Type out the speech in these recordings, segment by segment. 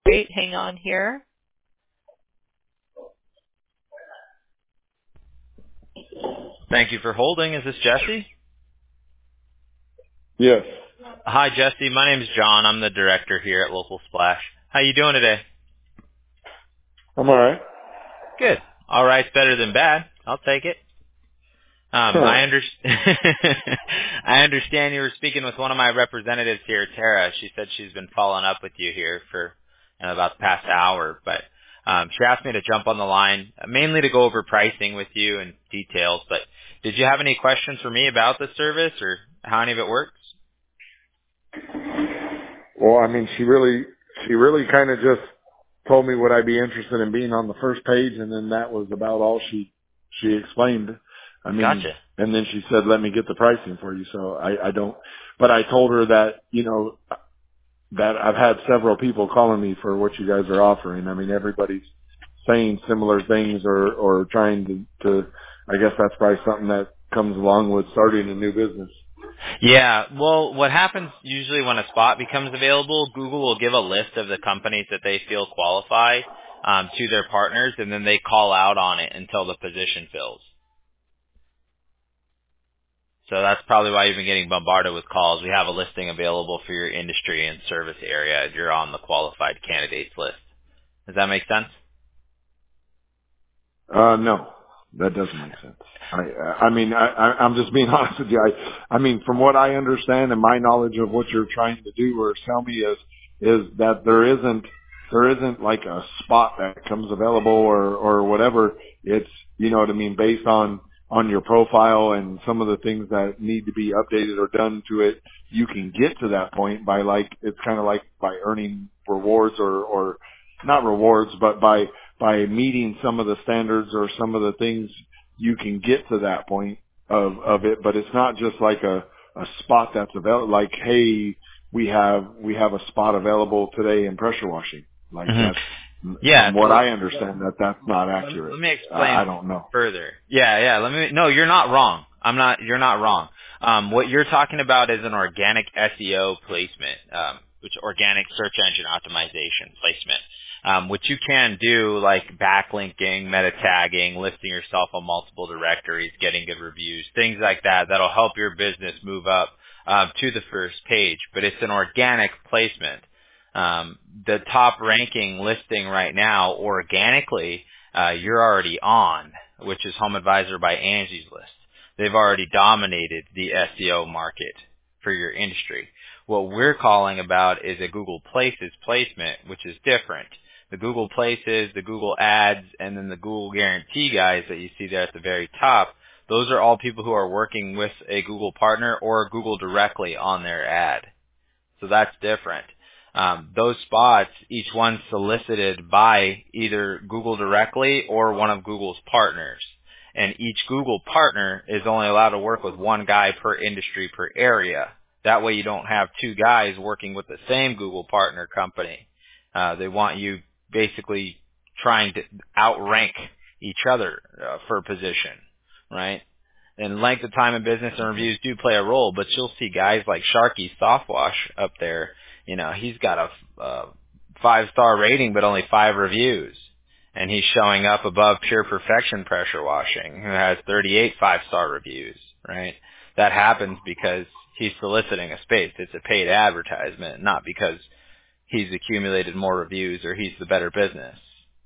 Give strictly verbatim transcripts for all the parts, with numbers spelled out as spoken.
Wait, hang on here. Thank you for holding. Is this Jesse? Yes. Hi, Jesse. My name is John. I'm the director here at Local Splash. How you doing today? I'm all right. Good. All right's better than bad. I'll take it. Um, I, under- I understand you were speaking with one of my representatives here, Tara. She said she's been following up with you here for you know, about the past hour, but um, she asked me to jump on the line, uh, mainly to go over pricing with you and details. But did you have any questions for me about the service or how any of it works? Well, I mean, she really, she really kind of just told me what I'd be interested in being on the first page, and then that was about all she she explained. I mean, Gotcha. and then she said, "Let me get the pricing for you." So I, I don't, but I told her that you know that I've had several people calling me for what you guys are offering. I mean, everybody's saying similar things or or trying to, to I guess that's probably something that comes along with starting a new business. Yeah, well, what happens usually when a spot becomes available, Google will give a list of the companies that they feel qualify um, to their partners, and then they call out on it until the position fills. So that's probably why you've been getting bombarded with calls. We have a listing available for your industry and service area. You're on the qualified candidates list. Does that make sense? Uh, no, that doesn't make sense. I, I mean, I, I, I'm just being honest with you. I, I mean, from what I understand and my knowledge of what you're trying to do or tell me is, is that there isn't, there isn't like a spot that comes available or, or whatever. It's, you know what I mean, based on, on your profile and some of the things that need to be updated or done to it. You can get to that point by like, it's kind of like by earning rewards or, or not rewards, but by, by meeting some of the standards or some of the things you can get to that point of, of it, but it's not just like a, a spot that's available, like, hey, we have, we have a spot available today in pressure washing. Like Mm-hmm. that's, Yeah. from what So I understand, that that's not let, accurate. let me Uh, explain I don't know. further. Yeah, yeah. Let me. No, you're not wrong. I'm not. You're not wrong. Um, what you're talking about is an organic S E O placement, um, which organic search engine optimization placement, um, which you can do like backlinking, meta tagging, listing yourself on multiple directories, getting good reviews, things like that. That'll help your business move up um, to the first page. But it's an organic placement. Um, the top ranking listing right now organically, uh, you're already on, which is Home Advisor by Angie's List. They've already dominated the S E O market for your industry. What we're calling about is a Google Places placement, which is different. The Google Places, the Google Ads, and then the Google Guarantee guys that you see there at the very top, those are all people who are working with a Google partner or Google directly on their ad. So that's different. Um, those spots, each one solicited by either Google directly or one of Google's partners. And each Google partner is only allowed to work with one guy per industry per area. That way you don't have two guys working with the same Google partner company. Uh, they want you basically trying to outrank each other uh, for position, right? And length of time in business and reviews do play a role, but you'll see guys like Sharky Softwash up there. You know, he's got a uh, five-star rating, but only five reviews. And he's showing up above Pure Perfection Pressure Washing, who has thirty-eight five-star reviews, right? That happens because he's soliciting a space. It's a paid advertisement, not because he's accumulated more reviews or he's the better business.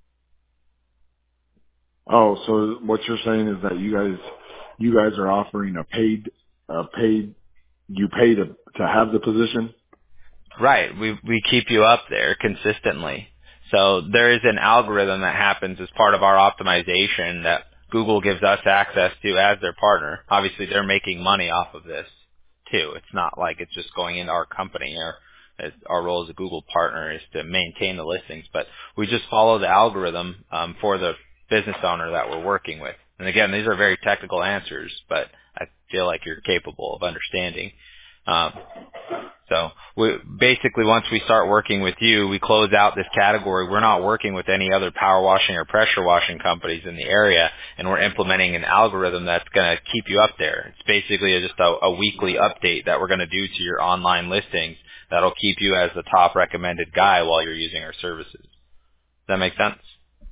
Oh, so what you're saying is that you guys, you guys are offering a paid, a paid, you pay to, to have the position? Right. We we keep you up there consistently. So there is an algorithm that happens as part of our optimization that Google gives us access to as their partner. Obviously, they're making money off of this too. It's not like it's just going into our company. Or our role as a Google partner is to maintain the listings, but we just follow the algorithm um, for the business owner that we're working with. And again, these are very technical answers, but I feel like you're capable of understanding. Um, So we, basically, once we start working with you, we close out this category. We're not working with any other power washing or pressure washing companies in the area, and we're implementing an algorithm that's going to keep you up there. It's basically just a, a weekly update that we're going to do to your online listings that'll keep you as the top recommended guy while you're using our services. Does that make sense?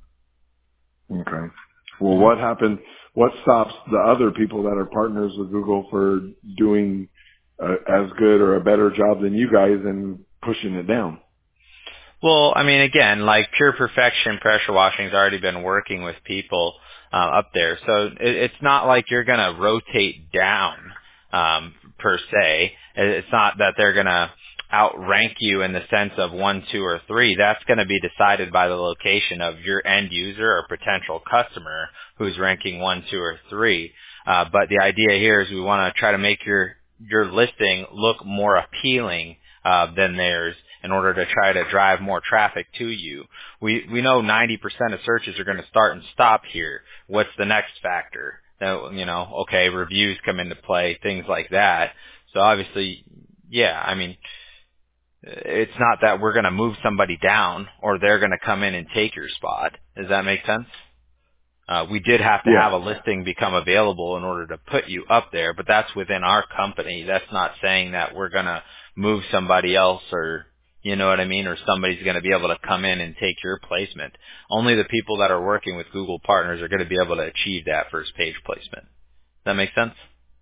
Okay. Well, what happened? What stops the other people that are partners with Google for doing uh, as good or a better job than you guys and pushing it down? Well, I mean, again, like Pure Perfection Pressure Washing has already been working with people uh, up there, so it, it's not like you're going to rotate down um, per se. It's not that they're going to outrank you in the sense of one, two, or three. That's going to be decided by the location of your end user or potential customer who's ranking one, two, or three. Uh, but the idea here is we want to try to make your your listing look more appealing uh, than theirs, in order to try to drive more traffic to you. We we know ninety percent of searches are going to start and stop here. What's the next factor? Now, you know, okay, reviews come into play, things like that. So obviously, yeah, I mean, it's not that we're going to move somebody down or they're going to come in and take your spot. Does that make sense? Uh, we did have to have Yeah. a listing become available in order to put you up there, but that's within our company. That's not saying that we're going to move somebody else, or, you know what I mean, or somebody's going to be able to come in and take your placement. Only the people that are working with Google partners are going to be able to achieve that first page placement. Does that make sense?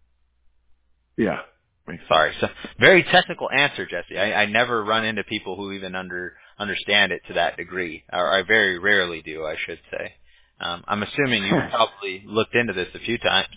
Yeah. Makes sense. Sorry. So very technical answer, Jesse. I, I never run into people who even under understand it to that degree, or I very rarely do, I should say. Um, I'm assuming you've probably looked into this a few times.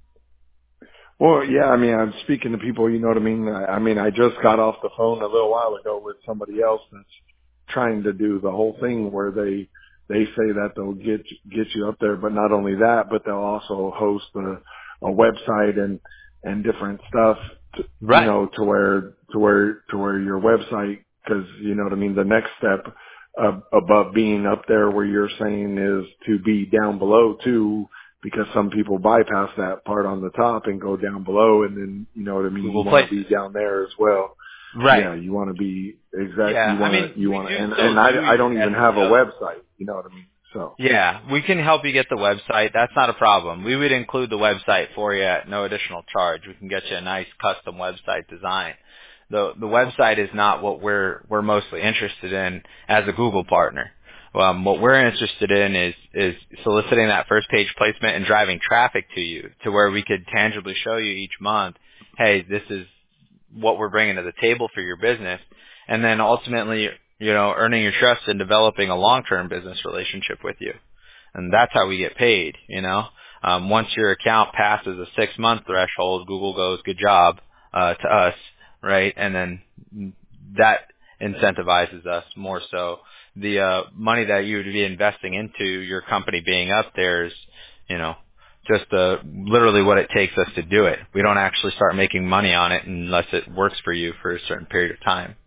Well, yeah, I mean, I'm speaking to people, you know what I mean? I, I mean, I just got off the phone a little while ago with somebody else that's trying to do the whole thing where they, they say that they'll get, get you up there, but not only that, but they'll also host a, a website and, and different stuff, to, you Right. know, to where, to where, to where your website, cause you know what I mean? The next step uh, above being up there where you're saying is to be down below too, because some people bypass that part on the top and go down below, and then, you know what I mean, you Google want to be Places. down there as well. Right. Yeah, you want to be exact. Yeah. You I want mean, to, you we want to, do and still and I, do I your don't even S have E a O. website. You know what I mean? So Yeah, we can help you get the website. That's not a problem. We would include the website for you at no additional charge. We can get you a nice custom website design. The the website is not what we're we're mostly interested in as a Google partner. Um, what we're interested in is is soliciting that first page placement and driving traffic to you, to where we could tangibly show you each month, hey, this is what we're bringing to the table for your business, and then ultimately, you know, earning your trust and developing a long-term business relationship with you. And that's how we get paid, you know. Um, once your account passes a six-month threshold, Google goes, good job, uh, to us, right? And then that incentivizes us more so. The uh, money that you would be investing into your company being up there is, you know, just uh, literally what it takes us to do it. We don't actually start making money on it unless it works for you for a certain period of time.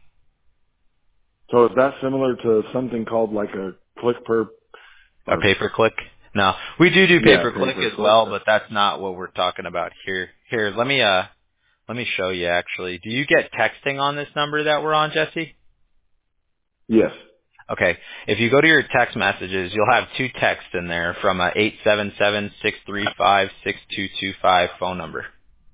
so is that similar to something called like a click per A or pay-per-click? No, we do do yeah, pay pay-per-click per as click? well, but that's not what we're talking about here. Here, let me uh, let me show you actually. Do you get texting on this number that we're on, Jesse? Yes. Okay. If you go to your text messages, you'll have two texts in there from a eight seven seven, six three five, six two two five phone number.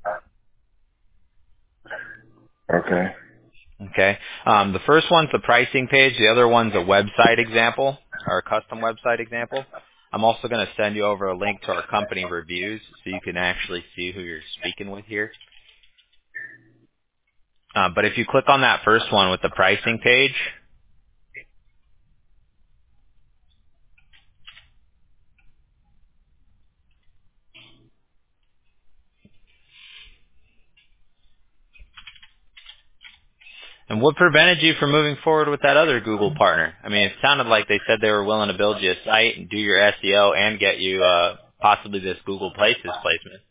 Okay. Okay. Um, the first one's the pricing page. The other one's a website example, or a custom website example. I'm also going to send you over a link to our company reviews so you can actually see who you're speaking with here. Uh, but if you click on that first one with the pricing page, and what prevented you from moving forward with that other Google partner? I mean, it sounded like they said they were willing to build you a site and do your S E O and get you uh, possibly this Google Places placement.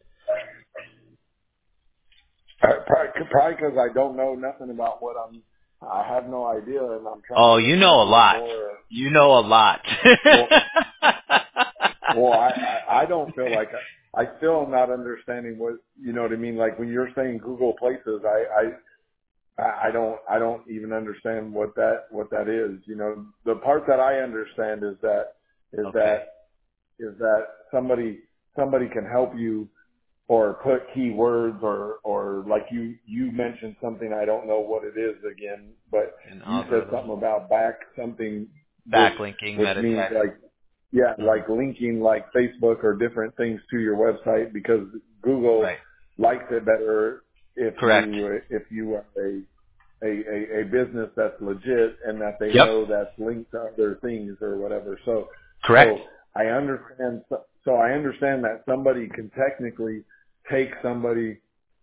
Uh, Probably probably because I don't know nothing about what I'm. I have no idea, and I'm trying Oh, to you get know a a little lot. more. You know a lot. Well, well, I, I I don't feel like I, I still am not understanding what you know what I mean. Like when you're saying Google Places, I I I don't I don't even understand what that what that is. You know, the part that I understand is that is Okay. that is that somebody somebody can help you or put keywords or, or like you, you mentioned something, I don't know what it is again, but An you said algorithm. something about back something, which, Backlinking, which meta means text. like, yeah, Mm-hmm. like linking like Facebook or different things to your website because Google Right. likes it better if Correct. you, if you are a, a, a, a business that's legit and that they Yep. know that's linked to other things or whatever. So, Correct. so I understand, so I understand that somebody can technically take somebody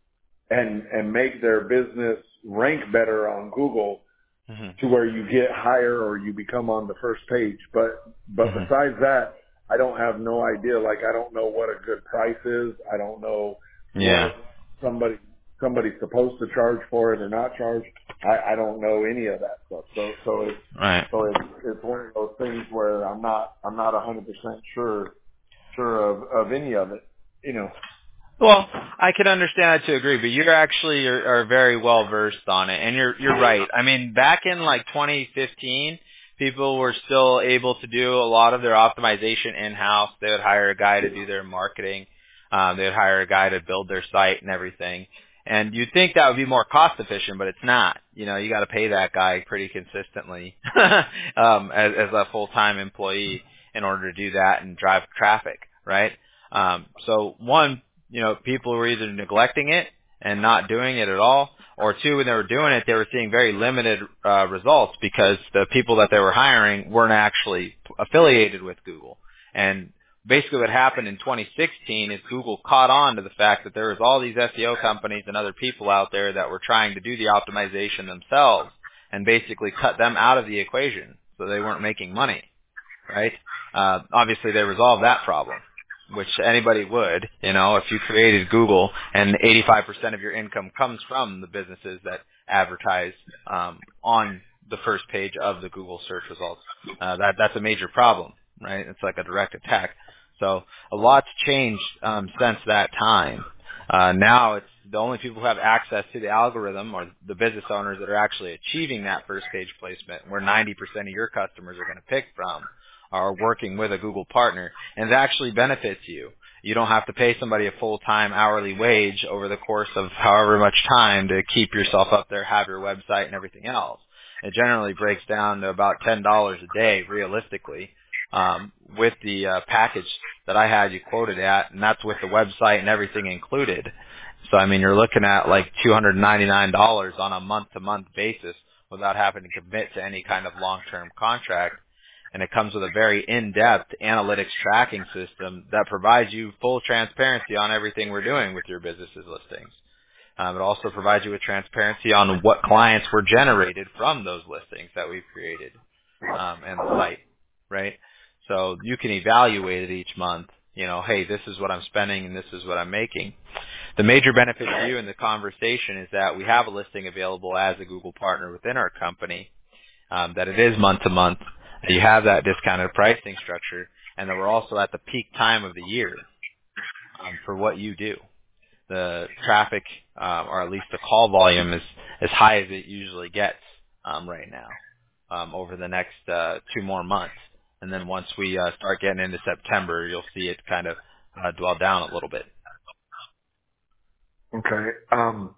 and, and make their business rank better on Google Mm-hmm. to where you get higher or you become on the first page. But, but Mm-hmm. besides that, I don't have no idea. Like I don't know what a good price is. I don't know Yeah. what somebody, somebody's supposed to charge for it or not charge. I, I don't know any of that stuff. So, so it's, Right. so it's, it's one of those things where I'm not, I'm not a hundred percent sure, sure of, of any of it, you know. Well, I can understand that to agree, but you're actually are, are very well versed on it, and you're you're right. I mean, back in like twenty fifteen, people were still able to do a lot of their optimization in house. They would hire a guy to do their marketing. Um, they would hire a guy to build their site and everything. And you'd think that would be more cost efficient, but it's not. You know, you got to pay that guy pretty consistently um, as, as a full time employee in order to do that and drive traffic, right? Um, so one, you know, people were either neglecting it and not doing it at all, or two, when they were doing it, they were seeing very limited uh, results because the people that they were hiring weren't actually affiliated with Google. And basically what happened in twenty sixteen is Google caught on to the fact that there was all these S E O companies and other people out there that were trying to do the optimization themselves and basically cut them out of the equation so they weren't making money, right? Uh, obviously they resolved that problem, which anybody would, you know, if you created Google and eighty-five percent of your income comes from the businesses that advertise um, on the first page of the Google search results. Uh, that that's a major problem, right? It's like a direct attack. So a lot's changed um, since that time. Uh, now it's the only people who have access to the algorithm are the business owners that are actually achieving that first page placement, where ninety percent of your customers are going to pick from, are working with a Google partner, and it actually benefits you. You don't have to pay somebody a full-time hourly wage over the course of however much time to keep yourself up there, have your website and everything else. It generally breaks down to about ten dollars a day, realistically, um, with the uh, package that I had you quoted at, and that's with the website and everything included. So, I mean, you're looking at like two hundred ninety-nine dollars on a month-to-month basis without having to commit to any kind of long-term contract. And it comes with a very in-depth analytics tracking system that provides you full transparency on everything we're doing with your business's listings. Um, it also provides you with transparency on what clients were generated from those listings that we've created um, and the site, right? So you can evaluate it each month. You know, hey, this is what I'm spending and this is what I'm making. The major benefit to you in the conversation is that we have a listing available as a Google partner within our company, um, that it is month to month. You have that discounted pricing structure, and that we're also at the peak time of the year um, for what you do. The traffic, um, or at least the call volume, is as high as it usually gets um, right now um, over the next uh, two more months. And then once we uh, start getting into September, you'll see it kind of uh, dwell down a little bit. Okay. Um,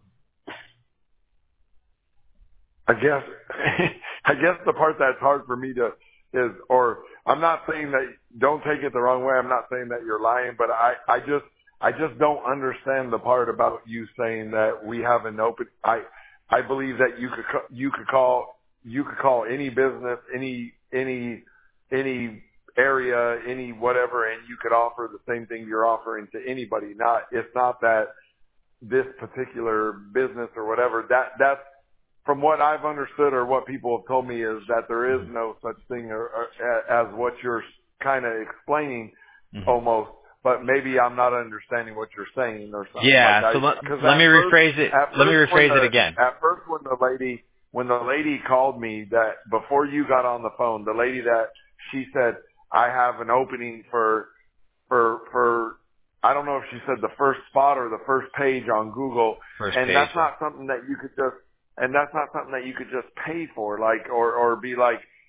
I guess, I guess the part that's hard for me to is, or I'm not saying that, don't take it the wrong way. I'm not saying that you're lying, but I, I just, I just don't understand the part about you saying that we have an open, I, I believe that you could, ca- you could call, you could call any business, any, any, any area, any whatever, and you could offer the same thing you're offering to anybody. Not, it's not that this particular business or whatever, that, that's, from what I've understood or what people have told me is that there is no such thing or, or, as what you're kind of explaining Mm-hmm. almost, but maybe I'm not understanding what you're saying or something. Yeah, like so I, let, cause let me at first, rephrase it. at Let me first when rephrase it the, again. at first when the lady, when the lady called me that before you got on the phone, the lady that she said, I have an opening for, for, for, I don't know if she said the first spot or the first page on Google. First And page. that's not something that you could just, and that's not something that you could just pay for, like, or, or be like,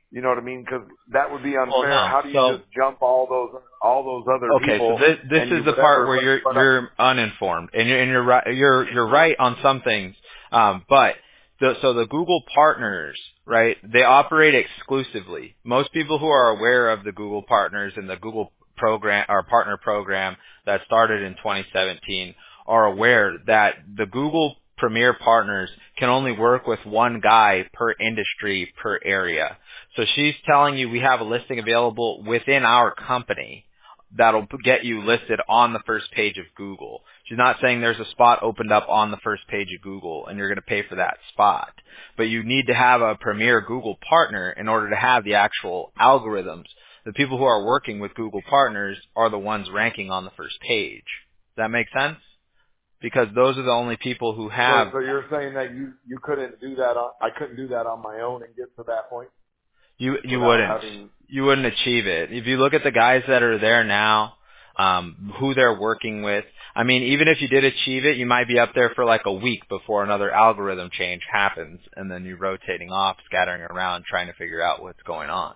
You know what I mean? Because that would be unfair. Well, no. How do you So, just jump all those all those other okay, people? so this this and is you the whatever, part where but, you're but you're uninformed, and you're and you're right you're you're right on some things, um, but the, so the Google partners, right? They operate exclusively. Most people who are aware of the Google partners and the Google program or partner program that started in twenty seventeen are aware that the Google Premier Partners can only work with one guy per industry per area. So she's telling you we have a listing available within our company that'll get you listed on the first page of Google. She's not saying there's a spot opened up on the first page of Google and you're going to pay for that spot. But you need to have a Premier Google partner in order to have the actual algorithms. The people who are working with Google partners are the ones ranking on the first page. Does that make sense? Because those are the only people who have. So, so you're saying that you you couldn't do that on I couldn't do that on my own and get to that point. You you wouldn't having... you wouldn't achieve it if you look at the guys that are there now, um, who they're working with. I mean, even if you did achieve it, you might be up there for like a week before another algorithm change happens, and then you're rotating off, scattering around, trying to figure out what's going on.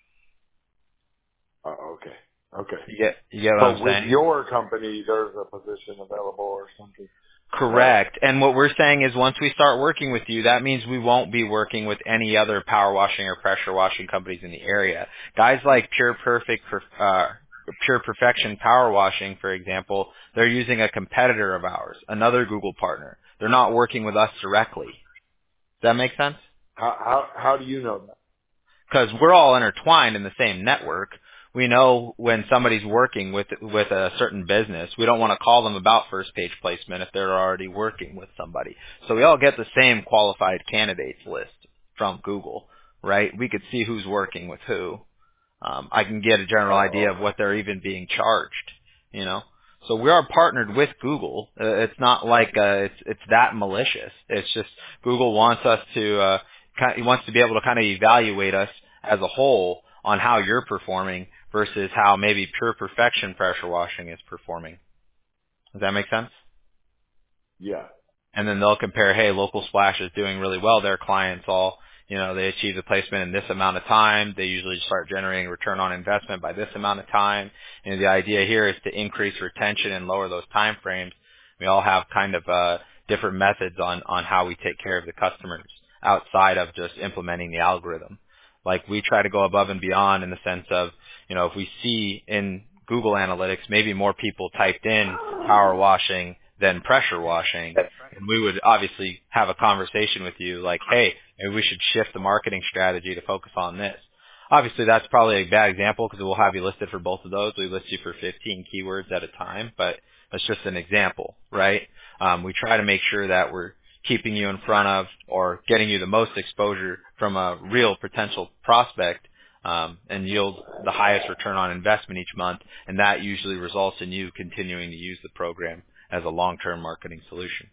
Oh, okay. Okay. You get you get what so I'm with saying? your company, there's a position available or something. Correct. And what we're saying is once we start working with you, that means we won't be working with any other power washing or pressure washing companies in the area. Guys like Pure Perfect, uh, Pure Perfection Power Washing, for example, they're using a competitor of ours, another Google partner. They're not working with us directly. Does that make sense? How how how do you know that? Because we're all intertwined in the same network. We know when somebody's working with with a certain business, we don't want to call them about first page placement if they're already working with somebody. So we all get the same qualified candidates list from Google, right? We could see who's working with who. Um, I can get a general idea of what they're even being charged, you know. So we are partnered with Google. Uh, it's not like uh, it's it's that malicious. It's just Google wants us to uh, kind of, wants to be able to kind of evaluate us as a whole on how you're performing versus how maybe Pure Perfection pressure washing is performing. Does that make sense? Yeah. And then they'll compare, hey, Local Splash is doing really well. Their clients all, you know, they achieve the placement in this amount of time. They usually start generating return on investment by this amount of time. And the idea here is to increase retention and lower those time frames. We all have kind of uh, different methods on, on how we take care of the customers outside of just implementing the algorithm. Like we try to go above and beyond in the sense of, you know, if we see in Google Analytics maybe more people typed in power washing than pressure washing, and we would obviously have a conversation with you like, hey, maybe we should shift the marketing strategy to focus on this. Obviously, that's probably a bad example because we'll have you listed for both of those. We list you for fifteen keywords at a time, but that's just an example, right? Um, we try to make sure that we're keeping you in front of or getting you the most exposure from a real potential prospect um, and yield the highest return on investment each month, and that usually results in you continuing to use the program as a long-term marketing solution.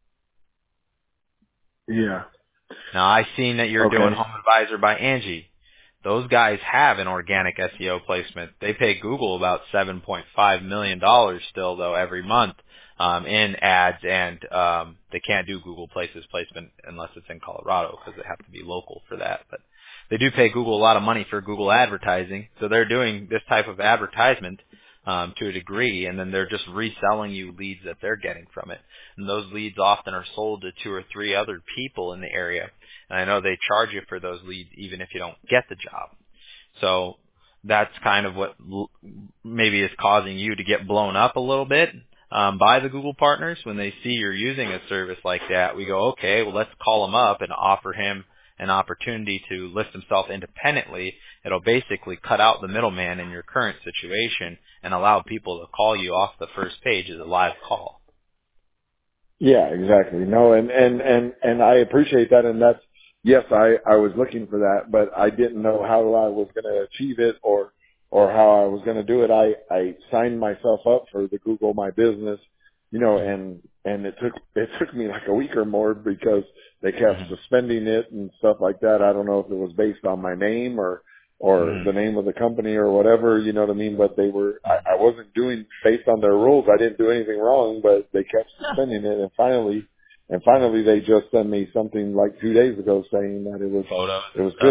Yeah. Now, I've seen that you're okay. doing Home Advisor by Angie. Those guys have an organic S E O placement. They pay Google about seven point five million dollars still, though, every month um, in ads, and um, they can't do Google Places placement unless it's in Colorado because they have to be local for that. But they do pay Google a lot of money for Google advertising, so they're doing this type of advertisement um, to a degree, and then they're just reselling you leads that they're getting from it. And those leads often are sold to two or three other people in the area. And I know they charge you for those leads even if you don't get the job. So that's kind of what l- maybe is causing you to get blown up a little bit um, by the Google partners. When they see you're using a service like that, we go, okay, well, let's call him up and offer him an opportunity to list himself independently. It'll basically cut out the middleman in your current situation and allow people to call you off the first page as a live call. Yeah, exactly. No, and, and, and, and I appreciate that. And that's, yes, I, I was looking for that, but I didn't know how I was going to achieve it or, or how I was going to do it. I, I signed myself up for the Google My Business, you know, and, and it took, it took me like a week or more because they kept Mm-hmm. suspending it and stuff like that. I don't know if it was based on my name or, or Mm-hmm. the name of the company or whatever, you know what I mean? But they were, I, I wasn't doing based on their rules. I didn't do anything wrong, but they kept suspending it. And finally, and finally they just sent me something like two days ago saying that it was, Photos it and was stuff. good, but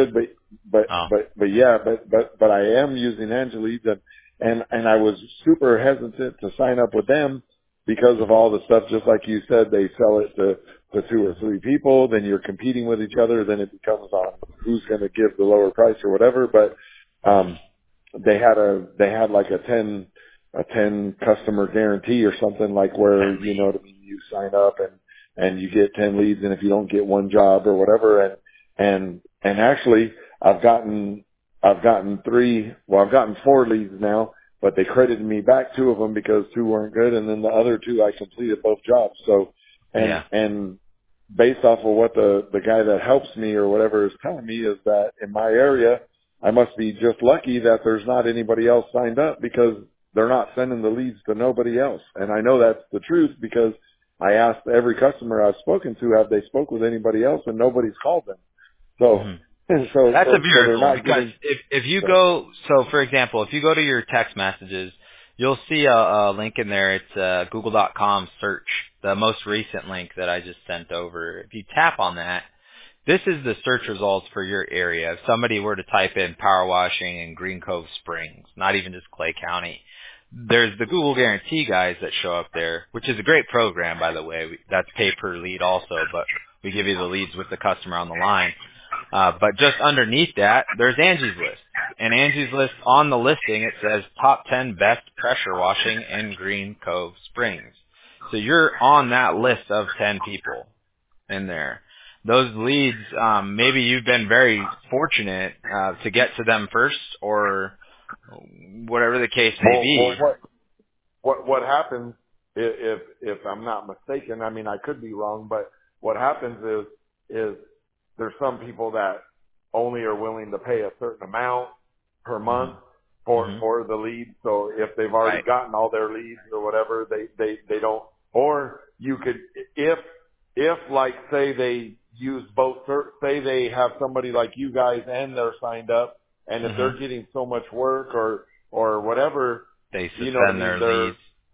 but, Oh. but, but yeah, but, but, but I am using Angie Leads, and, and, and I was super hesitant to sign up with them because of all the stuff, just like you said, they sell it to, to two or three people, then you're competing with each other, then it becomes on who's going to give the lower price or whatever. But, um, they had a, they had like a ten, a ten customer guarantee or something, like where, you know, you sign up and, and you get ten leads, and if you don't get one job or whatever, and, and, and actually I've gotten, I've gotten three, well, I've gotten four leads now, but they credited me back two of them because two weren't good, and then the other two I completed both jobs. So, and, Yeah. and based off of what the, the guy that helps me or whatever is telling me is that in my area, I must be just lucky that there's not anybody else signed up, because they're not sending the leads to nobody else. And I know that's the truth, because I asked every customer I've spoken to, have they spoke with anybody else, and nobody's called them. So, Mm-hmm. so, That's so, a so they're miracle, not because getting, if if you so. go, so for example, if you go to your text messages, you'll see a, a link in there. It's uh, google dot com search, the most recent link that I just sent over. If you tap on that, this is the search results for your area. If somebody were to type in power washing in Green Cove Springs, not even just Clay County, there's the Google Guarantee guys that show up there, which is a great program, by the way. That's pay per lead also, but we give you the leads with the customer on the line. Uh, but just underneath that, there's Angie's List. And Angie's List, on the listing, it says top ten best pressure washing in Green Cove Springs. So you're on that list of ten people in there. Those leads, um, maybe you've been very fortunate uh, to get to them first, or whatever the case may Well, be. well, what, what, what happens if, if, if I'm not mistaken, I mean, I could be wrong, but what happens is, is there's some people that only are willing to pay a certain amount per month Mm-hmm. for, Mm-hmm. for the lead. So if they've already Right. gotten all their leads or whatever, they, they, they don't, or you could, if, if like say they use both, say they have somebody like you guys and they're signed up, and if Mm-hmm. they're getting so much work or, or whatever, They you know what I suspend mean, their they're, leads.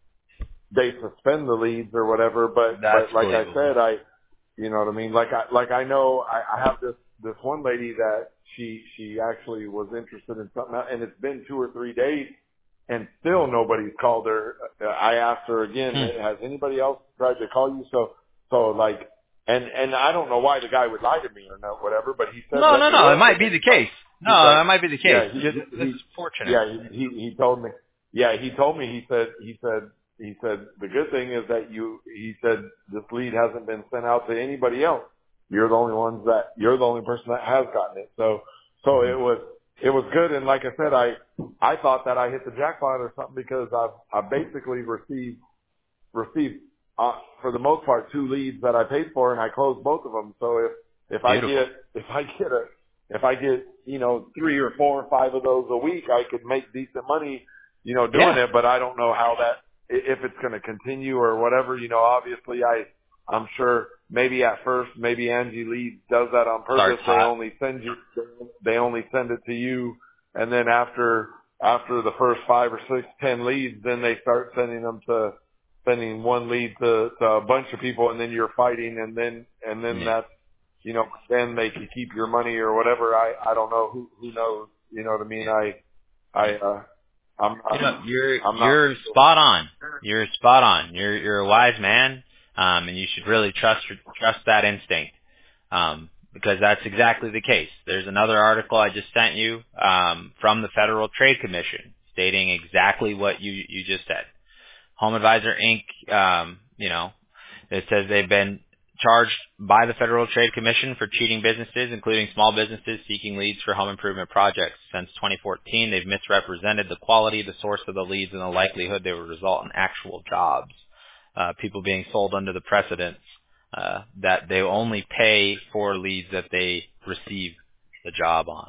they suspend the leads or whatever, but, That's but like I believable. said, I, you know what I mean? Like I, like I know I, I have this, this one lady that she, she actually was interested in something else, and it's been two or three days and still nobody's called her. I asked her again, Hmm. has anybody else tried to call you? So, so like, and, and I don't know why the guy would lie to me or not, whatever, but he said, No, let no, me no. It work might with be the anybody. case. No, He's like, that might be the case. yeah, he, Just, he, this he is fortunate. yeah, he, he, he told me, yeah, he told me, he said, he said, he said, the good thing is that you, he said, this lead hasn't been sent out to anybody else. You're the only ones that, you're the only person that has gotten it. So, so Mm-hmm. it was, it was good. And like I said, I, I thought that I hit the jackpot or something, because I've, I basically received, received, uh, for the most part, two leads that I paid for, and I closed both of them. So if, if I Beautiful. get, if I get a, if I get, you know, three or four or five of those a week, I could make decent money, you know, doing Yeah. it, but I don't know how that, i- if it's going to continue or whatever, you know, obviously I, I'm sure maybe at first, maybe Angie Leeds does that on purpose. Starts They hot. only send you, they only send it to you. And then after, after the first five or six, ten leads, then they start sending them to, sending one lead to, to a bunch of people, and then you're fighting, and then, and then Yeah. that's, you know, then they can keep your money or whatever. I, I don't know. Who, who knows? You know what I mean? I, I, uh, I'm You know, not, you're I'm not. you're spot on. You're spot on. You're you're a wise man, um, and you should really trust trust that instinct, um, because that's exactly the case. There's another article I just sent you um, from the Federal Trade Commission stating exactly what you you just said. Home Advisor Incorporated. Um, you know, it says they've been charged by the Federal Trade Commission for cheating businesses, including small businesses seeking leads for home improvement projects. Since twenty fourteen, they've misrepresented the quality, the source of the leads, and the likelihood they will result in actual jobs. Uh, people being sold under the precedence uh, that they only pay for leads that they receive the job on.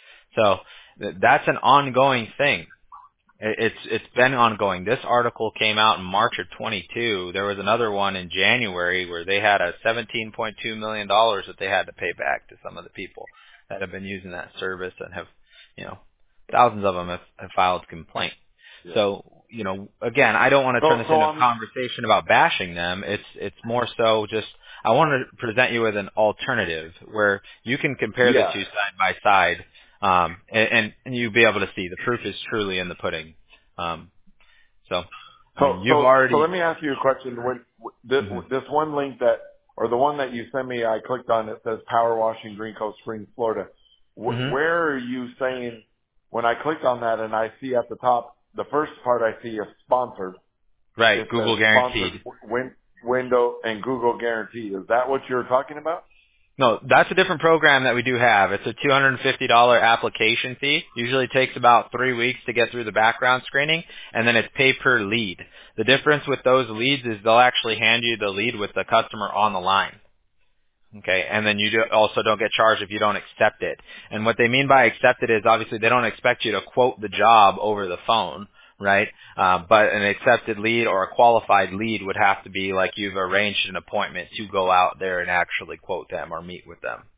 So th- that's an ongoing thing. It's it's been ongoing. This article came out in March of twenty-two. There was another one in January where they had a seventeen point two million dollars that they had to pay back to some of the people that have been using that service and have, you know, thousands of them have, have filed complaint. Yeah. So, you know, again, I don't want to turn So, this so into a I'm, conversation about bashing them. It's it's more so just I want to present you with an alternative where you can compare the Yeah. two side by side, um, and, and, and you'll be able to see the proof is truly in the pudding. Um, so, I mean, So, you've so, so already. let me ask you a question. When this, Mhm. this one link that, or the one that you sent me, I clicked on it says power washing Green Cove Springs, Florida. Wh- Mhm. where are you saying when I clicked on that and I see at the top, the first part I see is sponsored. Right, It says Google sponsored guaranteed. win, window and Google guarantee. Is that what you're talking about? No, that's a different program that we do have. It's a two hundred fifty dollars application fee. Usually takes about three weeks to get through the background screening, and then it's pay per lead. The difference with those leads is they'll actually hand you the lead with the customer on the line. Okay, and then you do also don't get charged if you don't accept it. And what they mean by accept it is obviously they don't expect you to quote the job over the phone, right? Uh, but an accepted lead or a qualified lead would have to be like you've arranged an appointment to go out there and actually quote them or meet with them.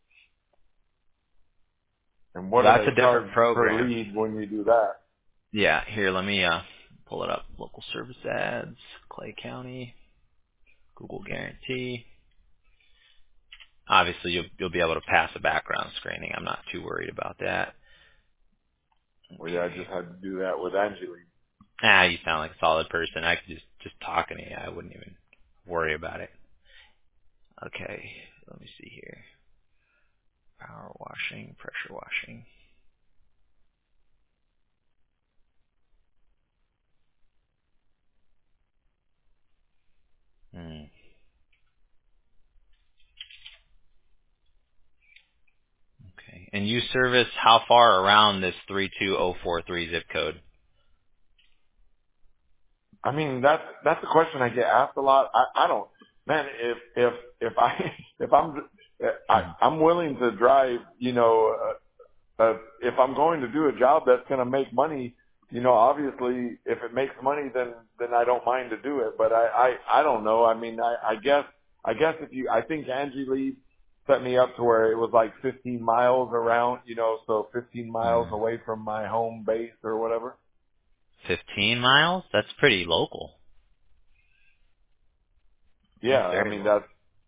And So what do that's they a different charge per program. lead when you do that? Yeah, here, let me uh, pull it up. Local service ads, Clay County, Google guarantee. Obviously, you'll, you'll be able to pass a background screening. I'm not too worried about that. Well, yeah, I Okay. just had to do that with Angeli. Ah, you sound like a solid person. I could just, just talking to you. I wouldn't even worry about it. Okay, let me see here. Power washing, pressure washing. Hmm. Okay. And you service how far around this three two zero four three zip code? I mean, that's that's a question I get asked a lot. I, I don't, man. If if if I if I'm I, Mhm. I'm willing to drive, you know, uh, uh, if I'm going to do a job that's going to make money, you know, obviously, if it makes money, then then I don't mind to do it. But I I I don't know. I mean, I I guess I guess if you, I think Angie Lee set me up to where it was like fifteen miles around, you know, so fifteen miles Mhm. away from my home base or whatever. fifteen miles? That's pretty local. Yeah, That's I very mean local. that's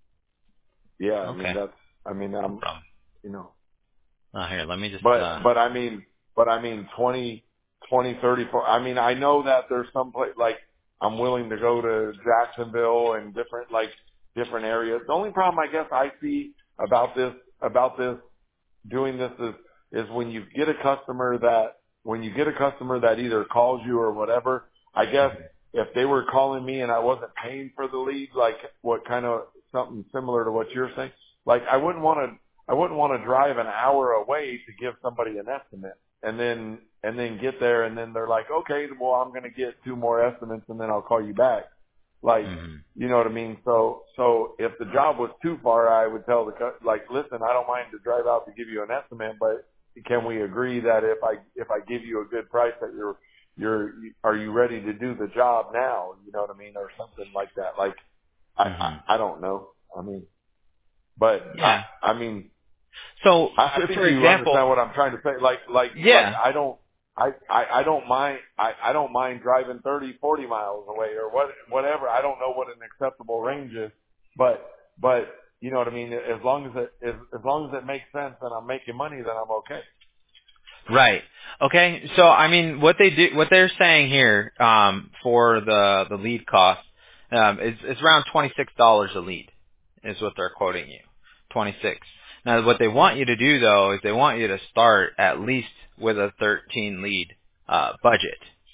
yeah, I mean Okay. that's I mean No I'm problem. you know, Oh, here, let me just, but uh, but I mean but I mean twenty twenty thirty four. I mean I know that there's some place like I'm willing to go to Jacksonville and different like different areas. The only problem I guess I see about this about this doing this is is when you get a customer that when you get a customer that either calls you or whatever. I guess if they were calling me and I wasn't paying for the lead, like what kind of something similar to what you're saying, like I wouldn't want to I wouldn't want to drive an hour away to give somebody an estimate and then and then get there and then they're like, okay, well I'm going to get two more estimates and then I'll call you back. Like, mhm. you know what I mean? So, so if the job was too far, I would tell the, cu- like, listen, I don't mind to drive out to give you an estimate, but can we agree that if I, if I give you a good price that you're, you're, are you ready to do the job now? You know what I mean? Or something like that. Like, I, Mhm. I, I don't know. I mean, but I, Yeah. I mean, So, I, I for, think for you example, understand what I'm trying to say. Like, like, like, yeah. I don't, I, I, I don't mind, I, I don't mind driving thirty, forty miles away or what, whatever. I don't know what an acceptable range is, but, but, you know what I mean? As long as it, as, as long as it makes sense and I'm making money, then I'm okay. Right. Okay. So I mean, what they do, what they're saying here um, for the the lead cost um, is is around twenty six dollars a lead, is what they're quoting you. Twenty six. Now, what they want you to do though is they want you to start at least with a thirteen lead uh, budget.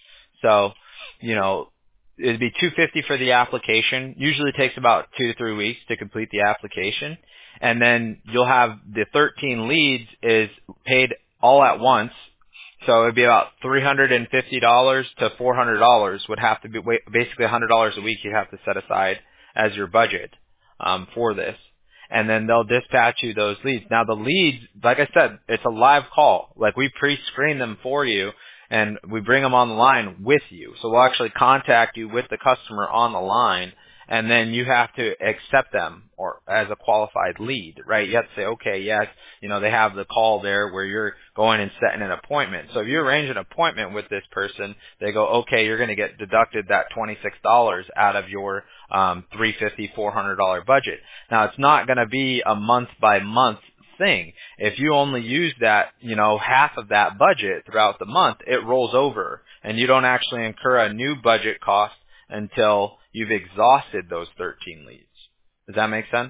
So, you know, it'd be two fifty for the application. Usually takes about two to three weeks to complete the application, and then you'll have the thirteen leads is paid all at once. So it'd be about three hundred and fifty dollars to four hundred dollars would have to be wait, basically a hundred dollars a week you have to set aside as your budget um, for this. And then they'll dispatch you those leads. Now the leads, like I said, it's a live call. Like we pre-screen them for you and we bring them on the line with you. So we'll actually contact you with the customer on the line and then you have to accept them or as a qualified lead, right? You have to say, okay, yes, you know, they have the call there where you're going and setting an appointment. So if you arrange an appointment with this person, they go, okay, you're going to get deducted that twenty-six dollars out of your um, three hundred fifty dollars, four hundred dollars budget. Now, it's not going to be a month by month thing. If you only use that, you know, half of that budget throughout the month, it rolls over and you don't actually incur a new budget cost until you've exhausted those thirteen leads. Does that make sense?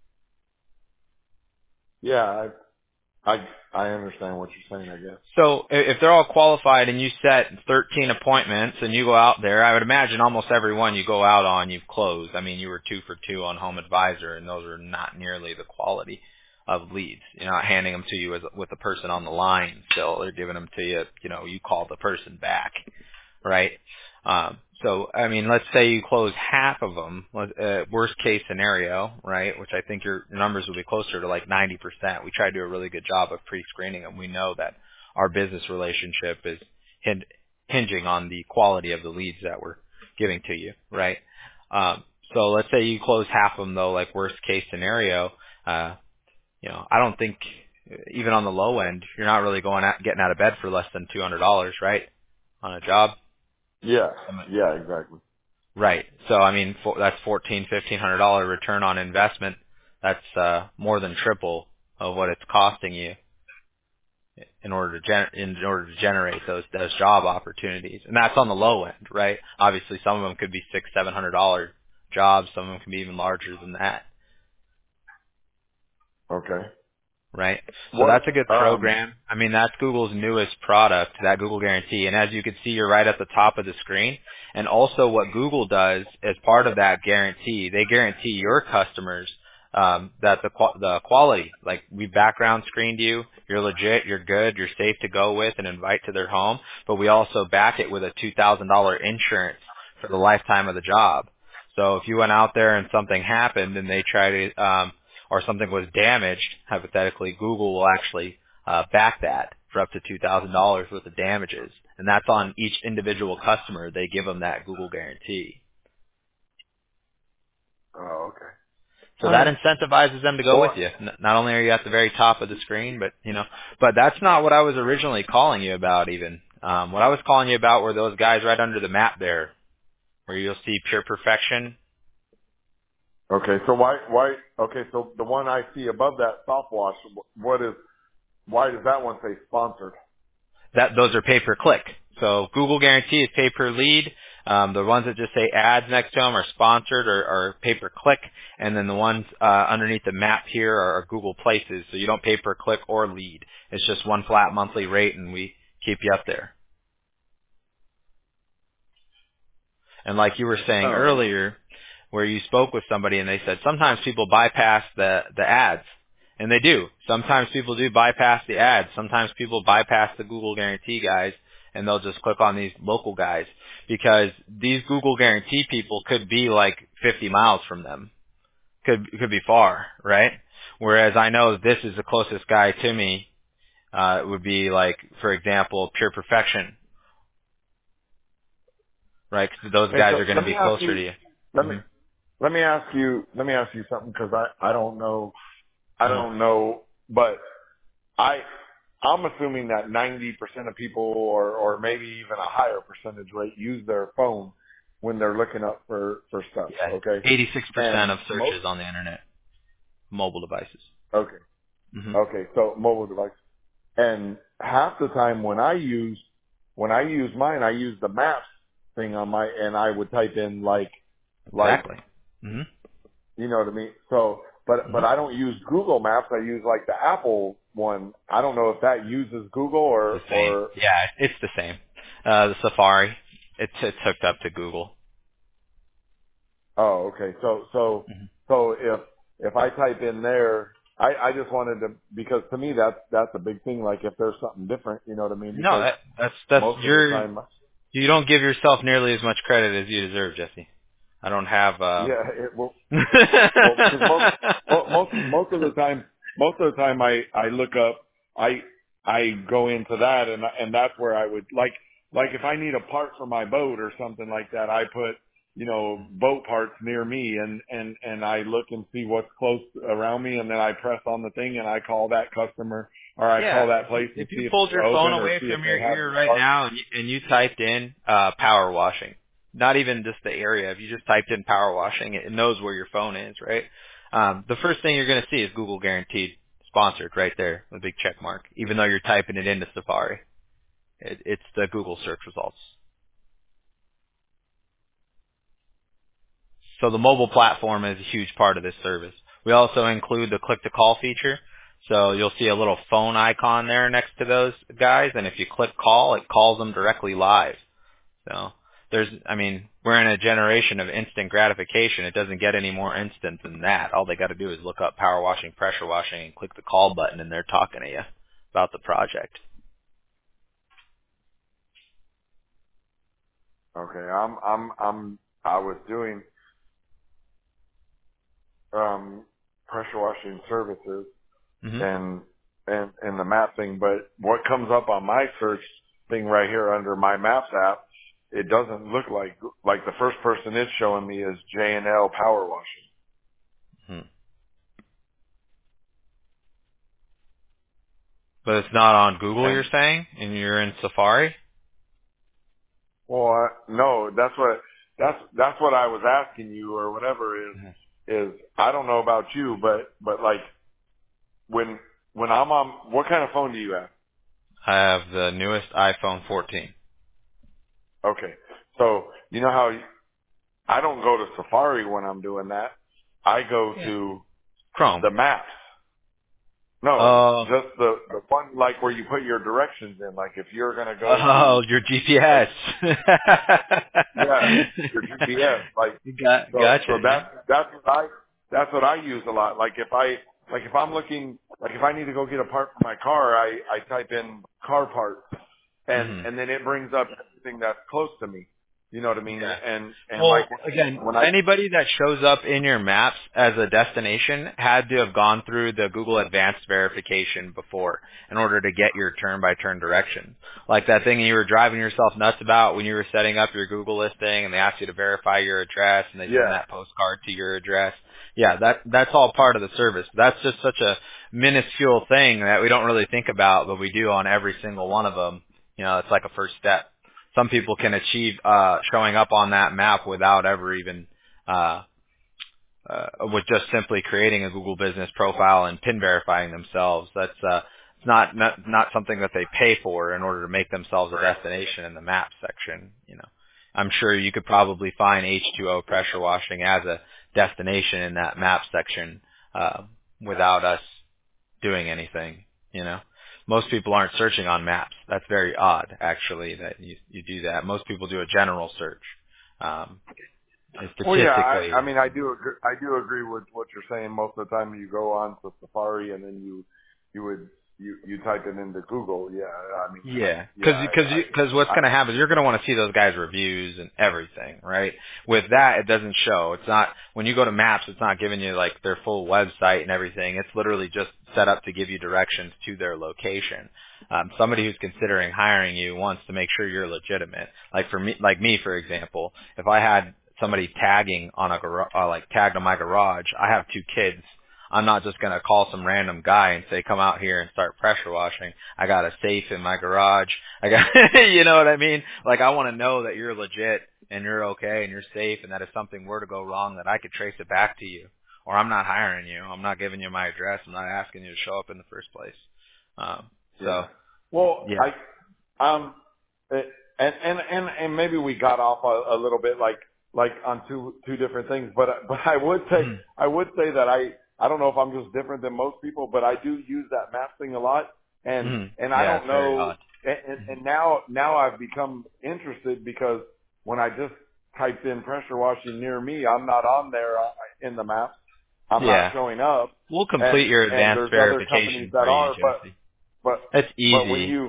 Yeah, I, I, I understand what you're saying, I guess. So i- if they're all qualified and you set thirteen appointments and you go out there, I would imagine almost every one you go out on you've closed. I mean, you were two for two on Home Advisor, and those are not nearly the quality of leads. You're not handing them to you as with the person on the line still. They're giving them to you, you know, you call the person back, right? Um, so, I mean, let's say you close half of them, uh, worst case scenario, right, which I think your numbers will be closer to like ninety percent. We try to do a really good job of pre-screening them. We know that our business relationship is hin- hinging on the quality of the leads that we're giving to you, right? Um, so let's say you close half of them, though, like worst case scenario, uh, you know, I don't think even on the low end, you're not really going out, getting out of bed for less than two hundred dollars, right, on a job. Yeah, yeah, exactly. Right. So I mean, for, that's fourteen, fifteen hundred dollar return on investment. That's uh, more than triple of what it's costing you in order to gen- in order to generate those those job opportunities, and that's on the low end, right? Obviously, some of them could be six, seven hundred dollar jobs. Some of them can be even larger than that. Okay. Right. So What, that's a good um, program. I mean, that's Google's newest product, that Google Guarantee. And as you can see, you're right at the top of the screen. And also what Google does as part of that guarantee, they guarantee your customers um, that the qu- the quality, like we background screened you, you're legit, you're good, you're safe to go with and invite to their home. But we also back it with a two thousand dollars insurance for the lifetime of the job. So if you went out there and something happened and they try to um, or something was damaged, hypothetically, Google will actually uh, back that for up to two thousand dollars worth of damages. And that's on each individual customer. They give them that Google guarantee. oh, okay. So All that right. incentivizes them to go with Well, you. N- Not only are you at the very top of the screen, but, you know, but that's not what I was originally calling you about even. Um, what I was calling you about were those guys right under the map there, where you'll see Pure Perfection. okay, so why, why, okay, so the one I see above that soft wash, what is, why does that one say sponsored? That those are pay per click. So Google Guarantee is pay per lead. Um, the ones that just say ads next to them are sponsored or, or pay per click, and then the ones uh, underneath the map here are, are Google Places. So you don't pay per click or lead. It's just one flat monthly rate, and we keep you up there. And like you were saying Oh, earlier, where you spoke with somebody and they said sometimes people bypass the, the ads. And they do. Sometimes people do bypass the ads. Sometimes people bypass the Google Guarantee guys and they'll just click on these local guys because these Google Guarantee people could be like fifty miles from them. Could, could be far, right? Whereas I know this is the closest guy to me. Uh, it would be like, for example, Pure Perfection, right? 'Cause those hey, guys so are going to let be me ask closer you, to you. let me, hmm let me ask you, let me ask you something because I, I don't know, I Uh-huh. don't know, but I, I'm assuming that ninety percent of people or, or maybe even a higher percentage rate use their phone when they're looking up for, for stuff. Yeah, Okay. eighty-six percent And of most, searches on the internet, mobile devices. okay. hmm Okay. So mobile device. And half the time when I use, when I use mine, I use the maps thing on my, and I would type in like, like, Exactly. hmm you know what I mean? So, but, hmm but I don't use Google Maps. I use like the Apple one. I don't know if that uses Google or, The same. or, Yeah, it's the same. Uh, the Safari, it's it's hooked up to Google. oh, okay. So, so, hmm so if, if I type in there, I, I just wanted to, because to me that's, that's a big thing. Like if there's something different, you know what I mean? No, Because that, that's that's most of the you're time, you don't give yourself nearly as much credit as you deserve, Jesse. I don't have. Uh... yeah, it will. Well, because most mo- most most of the time, most of the time I I look up, I I go into that, and and that's where I would like like if I need a part for my boat or something like that, I put you know, boat parts near me, and, and, and I look and see what's close around me, and then I press on the thing and I call that customer, or I Yeah. call that place and If you see if pulled they're your phone open or away see if from your they have ear the right parts. now and you, and you typed in uh, power washing, not even just the area, if you just typed in power washing, it knows where your phone is, right? Um, the first thing you're going to see is Google Guaranteed Sponsored right there, a big check mark, even though you're typing it into Safari. It, it's the Google search results. So the mobile platform is a huge part of this service. We also include the click-to-call feature. So you'll see a little phone icon there next to those guys, and if you click call, it calls them directly live. So there's, I mean, we're in a generation of instant gratification. It doesn't get any more instant than that. All they got to do is look up power washing, pressure washing, and click the call button, and they're talking to you about the project. Okay, I'm, I'm, I'm, I was doing, um, pressure washing services Mm-hmm. and, and, and the map thing, but what comes up on my search thing right here under my Maps app, it doesn't look like, like the first person it's showing me is J and L Power Washing. Hmm. But it's not on Google, you're And, saying, and you're in Safari? well, I, no, that's what, that's, that's what I was asking you or whatever is, Mm-hmm. is I don't know about you, but, but like when, when I'm on, what kind of phone do you have? I have the newest iPhone fourteen. Okay. So, you know how I don't go to Safari when I'm doing that. I go Yeah. to Chrome. the maps. No, Oh, just the, the one like where you put your directions in. Like if you're going to go oh, to, your G P like, S. yeah, your G P S. Like, Got, so, gotcha. so that's, that's what I, that's what I use a lot. Like if I, like if I'm looking, like if I need to go get a part for my car, I, I type in car parts and, Mm-hmm. and then it brings up everything that's close to me. You know what I mean? Yeah. And, and like Well, again, when I, anybody that shows up in your maps as a destination had to have gone through the Google Advanced Verification before in order to get your turn-by-turn directions. Like that thing you were driving yourself nuts about when you were setting up your Google listing and they asked you to verify your address and they send yeah, that postcard to your address. Yeah, that that's all part of the service. That's just such a minuscule thing that we don't really think about, but we do on every single one of them. You know, it's like a first step. Some people can achieve uh, showing up on that map without ever even, uh, uh, with just simply creating a Google Business profile and PIN verifying themselves. That's uh, it's not, not not something that they pay for in order to make themselves a destination in the map section. You know, I'm sure you could probably find H two O pressure washing as a destination in that map section uh, without us doing anything. You know. Most people aren't searching on maps. That's very odd, actually, that you, you do that. Most people do a general search. Um, and well, yeah. I, I statistically, mean, I do agree. I do agree with what you're saying. Most of the time, you go on to Safari and then you you would you you type it into Google. Yeah. I mean, I, yeah, yeah. because I, because because what's I, I going to happen is you're going to want to see those guys' reviews and everything, right? With that, it doesn't show. It's not when you go to Maps, it's not giving you like their full website and everything. It's literally just set up to give you directions to their location. Um, somebody who's considering hiring you wants to make sure you're legitimate. Like for me, like me, for example, if I had somebody tagging on a gar- uh, like tagged on my garage, I have two kids. I'm not just going to call some random guy and say, come out here and start pressure washing. I got a safe in my garage. I got, you know what I mean? Like I want to know that you're legit and you're okay and you're safe and that if something were to go wrong that I could trace it back to you. Or I'm not hiring you. I'm not giving you my address. I'm not asking you to show up in the first place. Um, so, yeah. Well, yeah. I um, it, and and and and maybe we got off a, a little bit like like on two two different things, but but I would say Mhm. I would say that I I don't know if I'm just different than most people, but I do use that map thing a lot, and Mhm. and I Yeah, don't it's very know, odd. and, and Mhm. and now now I've become interested because when I just typed in pressure washing near me, I'm not on there uh, in the maps. I'm not Yeah. showing up, We'll complete and your and advanced there's other companies verification that for you, are, but Jesse. but That's but when easy. you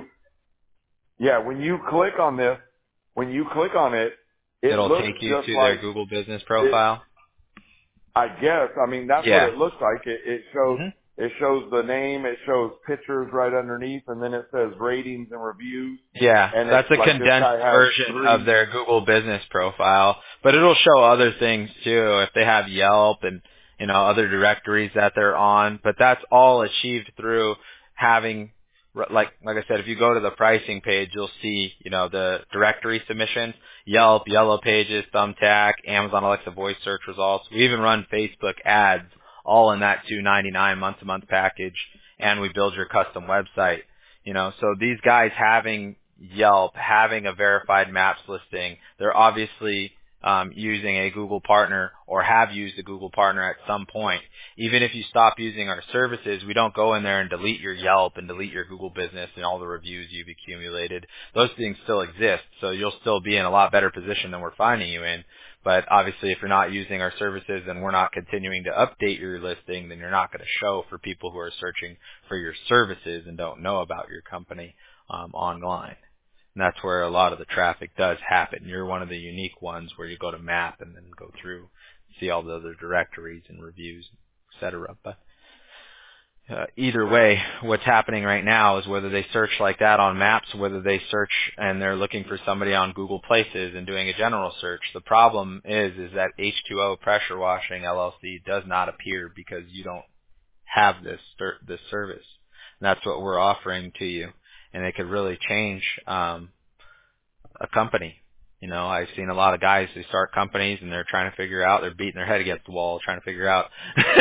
yeah when you click on this, when you click on it, it It'll looks take you just to their like Google Business it. profile. I guess I mean that's what Yeah. it looks like. It, it shows Mhm. it shows the name, it shows pictures right underneath, and then it says ratings and reviews. Yeah, And that's it's a like this condensed guy has version three. of their Google business profile, but it'll show other things too if they have Yelp and, you know, other directories that they're on, but that's all achieved through having, like, like I said, if you go to the pricing page, you'll see, you know, the directory submissions, Yelp, Yellow Pages, Thumbtack, Amazon Alexa voice search results. We even run Facebook ads all in that two ninety-nine month to month package, and we build your custom website. You know, so these guys having Yelp, having a verified maps listing, they're obviously um, using a Google partner or have used a Google partner at some point. Even if you stop using our services, we don't go in there and delete your Yelp and delete your Google business and all the reviews you've accumulated. Those things still exist, so you'll still be in a lot better position than we're finding you in. But obviously, if you're not using our services and we're not continuing to update your listing, then you're not going to show for people who are searching for your services and don't know about your company um, online. And that's where a lot of the traffic does happen. You're one of the unique ones where you go to map and then go through, see all the other directories and reviews, et cetera. But uh, either way, what's happening right now is whether they search like that on maps, whether they search and they're looking for somebody on Google Places and doing a general search. The problem is, is that H two O Pressure Washing L L C does not appear because you don't have this this service. And that's what we're offering to you. And it could really change um, a company. You know, I've seen a lot of guys who start companies and they're trying to figure out, they're beating their head against the wall trying to figure out,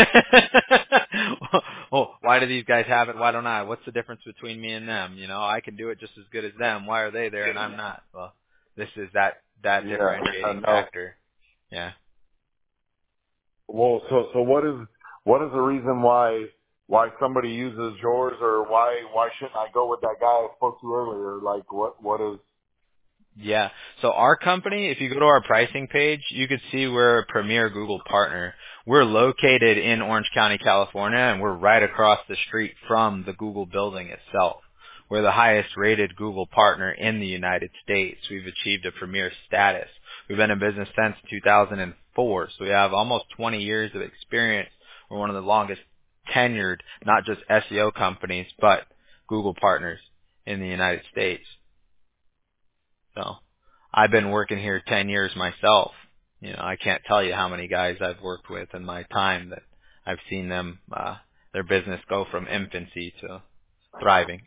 oh, why do these guys have it? Why don't I? What's the difference between me and them? You know, I can do it just as good as them. Why are they there and I'm not? Well, this is that, that Yeah, differentiating no. factor. Yeah. Well, so so what is what is the reason why why somebody uses yours, or why why shouldn't I go with that guy I spoke to earlier? Like, what what is? Yeah. So our company, if you go to our pricing page, you could see we're a premier Google partner. We're located in Orange County, California, and we're right across the street from the Google building itself. We're the highest rated Google partner in the United States. We've achieved a premier status. We've been in business since two thousand four, so we have almost twenty years of experience. We're one of the longest tenured, not just S E O companies, but Google partners in the United States. So I've been working here ten years myself. You know, I can't tell you how many guys I've worked with in my time that I've seen them, uh, their business go from infancy to thriving.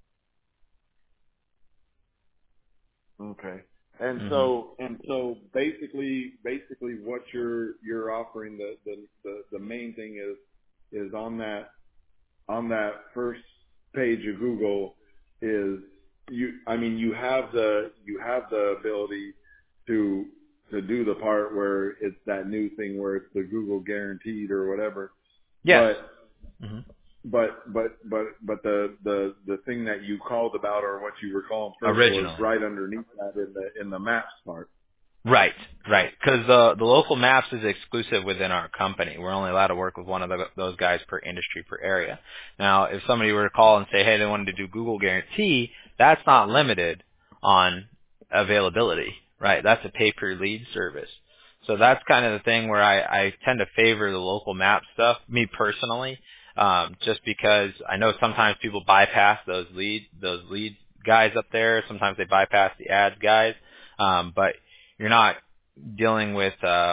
Okay. And Mm-hmm. so and so basically basically what you're you're offering, the the the, the main thing is is on that on that first page of Google is you I mean you have the you have the ability to to do the part where it's that new thing where it's the Google guaranteed or whatever. Yes. But Mm-hmm. But but but but the the the thing that you called about, or what you were calling first, was Original. right underneath that in the in the maps part. Right, right. Because the the local maps is exclusive within our company. We're only allowed to work with one of the, those guys per industry, per area. Now, if somebody were to call and say, hey, they wanted to do Google Guarantee, that's not limited on availability, right? That's a pay-per-lead service. So that's kind of the thing where I, I tend to favor the local map stuff, me personally, um, just because I know sometimes people bypass those lead those lead guys up there. Sometimes they bypass the ads guys, um, but you're not dealing with, uh,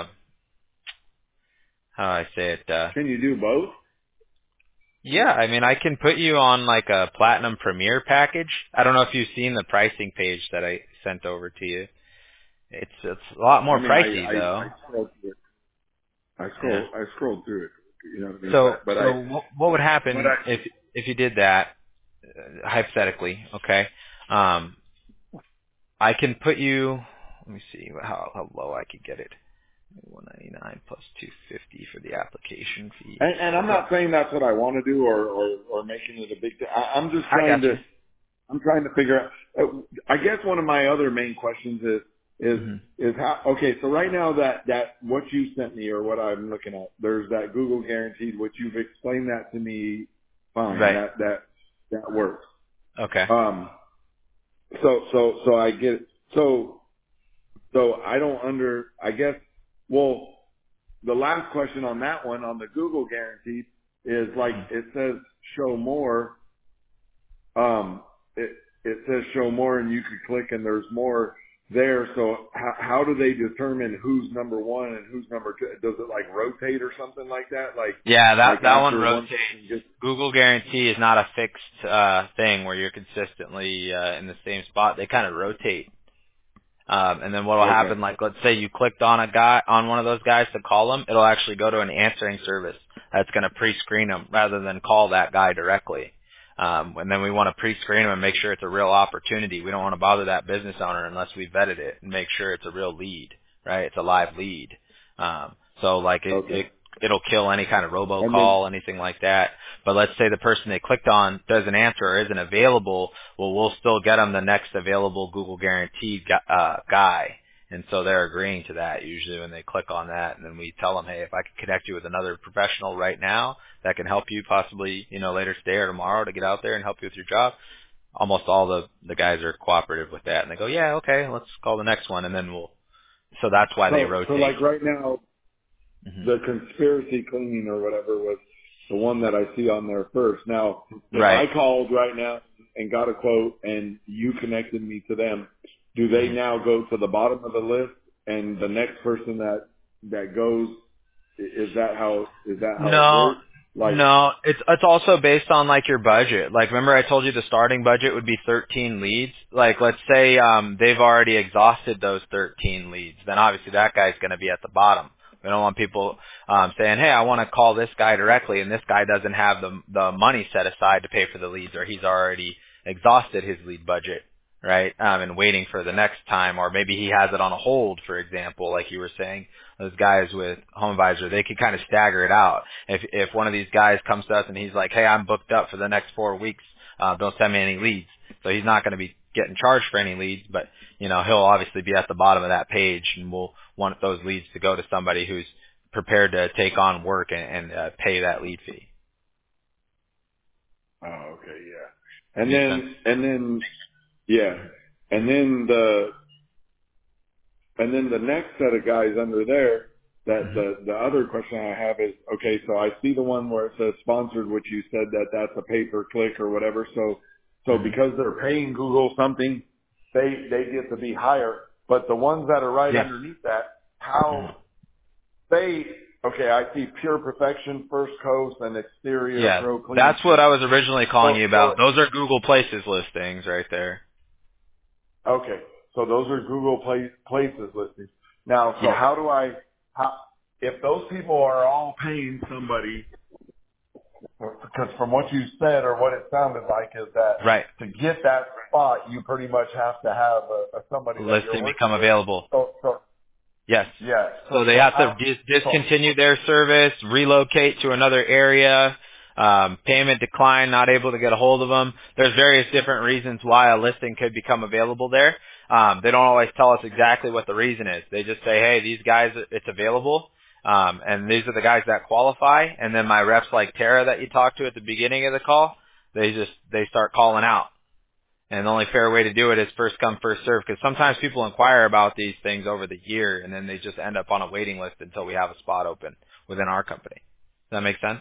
how do I say it? Uh, Can you do both? yeah, I mean, I can put you on like a Platinum Premier package. I don't know if you've seen the pricing page that I sent over to you. It's it's a lot more I mean, I pricey I, I though. scrolled through it. I Yeah. scroll I scrolled through it. You know what I mean? So But but I so what, what would but happen I if if you did that uh, hypothetically? Okay, um, I can put you. Let me see how how low I could get it. one ninety-nine plus two fifty for the application fee. and, and I'm not saying that's what I want to do, or or, or making it a big thing. I, I'm just I trying got to you. I'm trying to figure out. uh, I guess one of my other main questions is is hmm is how. Okay, so right now that that what you sent me, or what I'm looking at, there's that Google Guaranteed, which you've explained that to me. Fine, Right. that that that works. Okay. Um. So so so I get it. So so I don't under. I guess. Well, the last question on that one, on the Google Guaranteed, is like it says show more. Um, it it says show more, and you could click, and there's more there. So how how do they determine who's number one and who's number two? Does it like rotate or something like that? Like Yeah, that like that one after one rotates. person gets Google Guarantee is not a fixed uh, thing where you're consistently uh, in the same spot. They kind of rotate. Um, and then what will okay, happen, like let's say you clicked on a guy, on one of those guys to call them, it'll actually go to an answering service that's going to pre-screen them rather than call that guy directly. Um, and then we want to pre-screen them and make sure it's a real opportunity. We don't want to bother that business owner unless we vetted it and make sure it's a real lead, right? It's a live lead. Um, so like it, okay, it, it'll kill any kind of and then robocall, anything like that. But let's say the person they clicked on doesn't answer or isn't available. Well, we'll still get them the next available Google Guaranteed gu- uh, guy. And so they're agreeing to that usually when they click on that. And then we tell them, hey, if I can connect you with another professional right now that can help you possibly, you know, later today or tomorrow to get out there and help you with your job. Almost all the, the guys are cooperative with that. And they go, yeah, okay, let's call the next one. And then we'll, so that's why they so so rotate. like right now hmm the conspiracy cleaning or whatever was the one that I see on there first. Now, if Right. I called right now and got a quote and you connected me to them, do they Mhm. now go to the bottom of the list and the next person that that goes, i- is that how is that how it No, works? Like, no. It's it's also based on like your budget. Like remember I told you the starting budget would be thirteen leads. Like let's say um they've already exhausted those thirteen leads, then obviously that guy's going to be at the bottom. We don't want people um saying, "Hey, I want to call this guy directly," and this guy doesn't have the the money set aside to pay for the leads, or he's already exhausted his lead budget, right? Um, and waiting for the next time, or maybe he has it on a hold, for example, like you were saying. Those guys with HomeAdvisor, they can kind of stagger it out. If if one of these guys comes to us and he's like, "Hey, I'm booked up for the next four weeks. Uh, don't send me any leads," so he's not going to be getting charged for any leads, but you know he'll obviously be at the bottom of that page, and we'll want those leads to go to somebody who's prepared to take on work and, and uh, pay that lead fee. oh, okay, yeah. And Make sense? then and then yeah, and then the And then the next set of guys under there, that hmm the, the other question I have is, okay, so I see the one where it says sponsored, which you said that that's a pay per click or whatever. So, so hmm because they're paying Google something, they, they get to be higher. But the ones that are right Yeah. underneath that, hmm how they, okay, I see Pure Perfection, First Coast, and Exterior Yeah, Pro Clean. that's what I was originally calling So, you so about. Those are Google Places listings right there. Okay. So those are Google Play, Places listings. Now, so Yeah. how do I, how, if those people are all paying somebody, because from what you said or what it sounded like is that Right. to get that spot, you pretty much have to have a, a somebody that you're Listing working become with. available. So, so, Yes. yeah. So, So they so have to how, dis- so, discontinue their service, relocate to another area, um, payment decline, not able to get a hold of them. There's various different reasons why a listing could become available there. Um, they don't always tell us exactly what the reason is. They just say, hey, these guys, it's available. Um, and these are the guys that qualify. And then my reps like Tara that you talked to at the beginning of the call, they just, they start calling out. And the only fair way to do it is first come, first serve, because sometimes people inquire about these things over the year, and then they just end up on a waiting list until we have a spot open within our company. Does that make sense?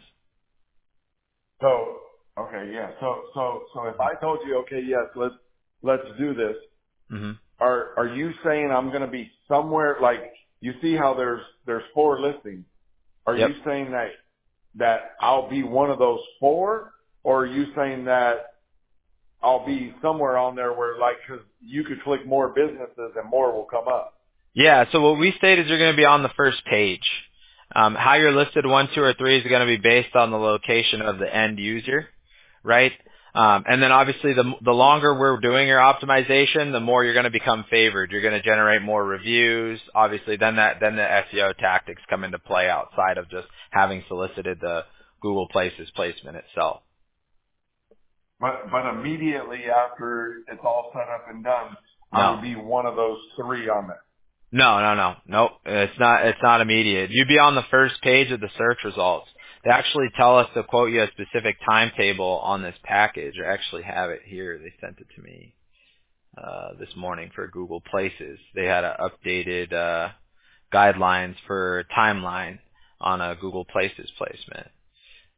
so, okay, yeah. So, so, so if I told you, okay, yes, let's, let's do this, Mm-hmm. are are you saying I'm going to be somewhere like you see how there's there's four listings? Are Yep. you saying that that I'll be one of those four, or are you saying that I'll be somewhere on there where like because you could click more businesses and more will come up? Yeah, so what we state is you're going to be on the first page. Um, how you're listed one, two, or three is going to be based on the location of the end user, right? Um, and then obviously the the longer we're doing your optimization, the more you're going to become favored. You're going to generate more reviews. Obviously, then that then the S E O tactics come into play outside of just having solicited the Google Places placement itself. But but immediately after it's all set up and done, I No. would be one of those three on there. No, no, no, nope. It's not. It's not immediate. You'd be on the first page of the search results. They actually tell us to quote you a specific timetable on this package. I actually have it here. They sent it to me uh, this morning for Google Places. They had a updated uh, guidelines for timeline on a Google Places placement.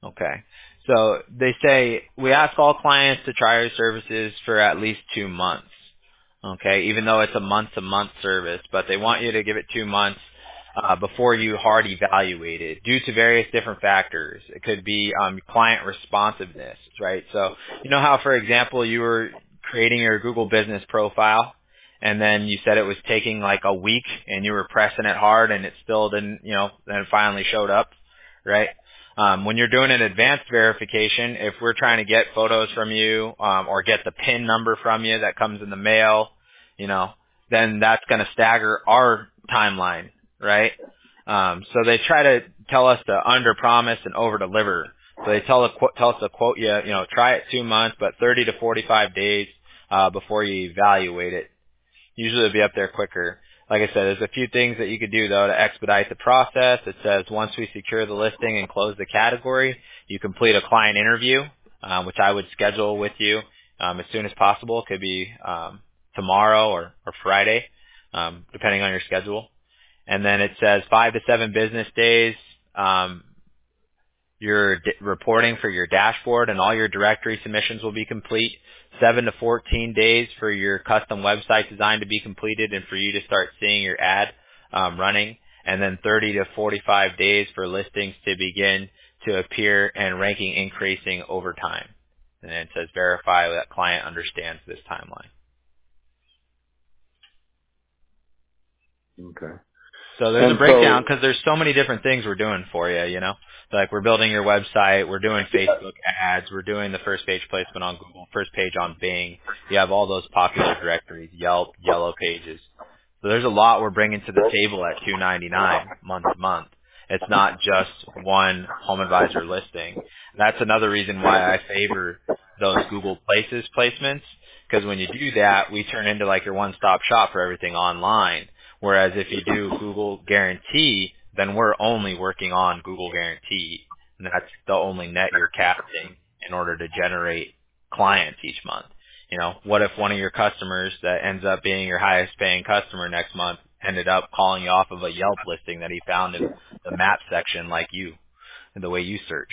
Okay. So they say we ask all clients to try our services for at least two months. Okay, even though it's a month-to-month service, but they want you to give it two months uh, before you hard evaluate it due to various different factors. It could be um, client responsiveness, right? So you know how, for example, you were creating your Google business profile and then you said it was taking like a week and you were pressing it hard and it still didn't, you know, then it finally showed up, right? Um, when you're doing an advanced verification, if we're trying to get photos from you um, or get the PIN number from you that comes in the mail, you know, then that's going to stagger our timeline, right? Um, so they try to tell us to under promise and over deliver. So they tell, a, tell us to quote you, you know, try it two months, but thirty to forty-five days uh, before you evaluate it. Usually it'll be up there quicker. Like I said, there's a few things that you could do, though, to expedite the process. It says once we secure the listing and close the category, you complete a client interview, um, which I would schedule with you um, as soon as possible. It could be um, tomorrow or, or Friday, um, depending on your schedule. And then it says five to seven business days. Um, your d- reporting for your dashboard and all your directory submissions will be complete. seven to fourteen days for your custom website design to be completed and for you to start seeing your ad um, running. And then thirty to forty-five days for listings to begin to appear and ranking increasing over time. And then it says verify that client understands this timeline. Okay. So there's And a breakdown so, because there's so many different things we're doing for you, you know. Like we're building your website, we're doing Facebook ads, we're doing the first page placement on Google, first page on Bing. You have all those popular directories, Yelp, Yellow Pages. So there's a lot we're bringing to the table at two ninety-nine month to month. It's not just one Home Advisor listing. That's another reason why I favor those Google Places placements, because when you do that, we turn into like your one-stop shop for everything online. Whereas if you do Google Guarantee, then we're only working on Google Guarantee, and that's the only net you're casting in order to generate clients each month. You know, what if one of your customers that ends up being your highest paying customer next month ended up calling you off of a Yelp listing that he found in the map section like you, the way you search?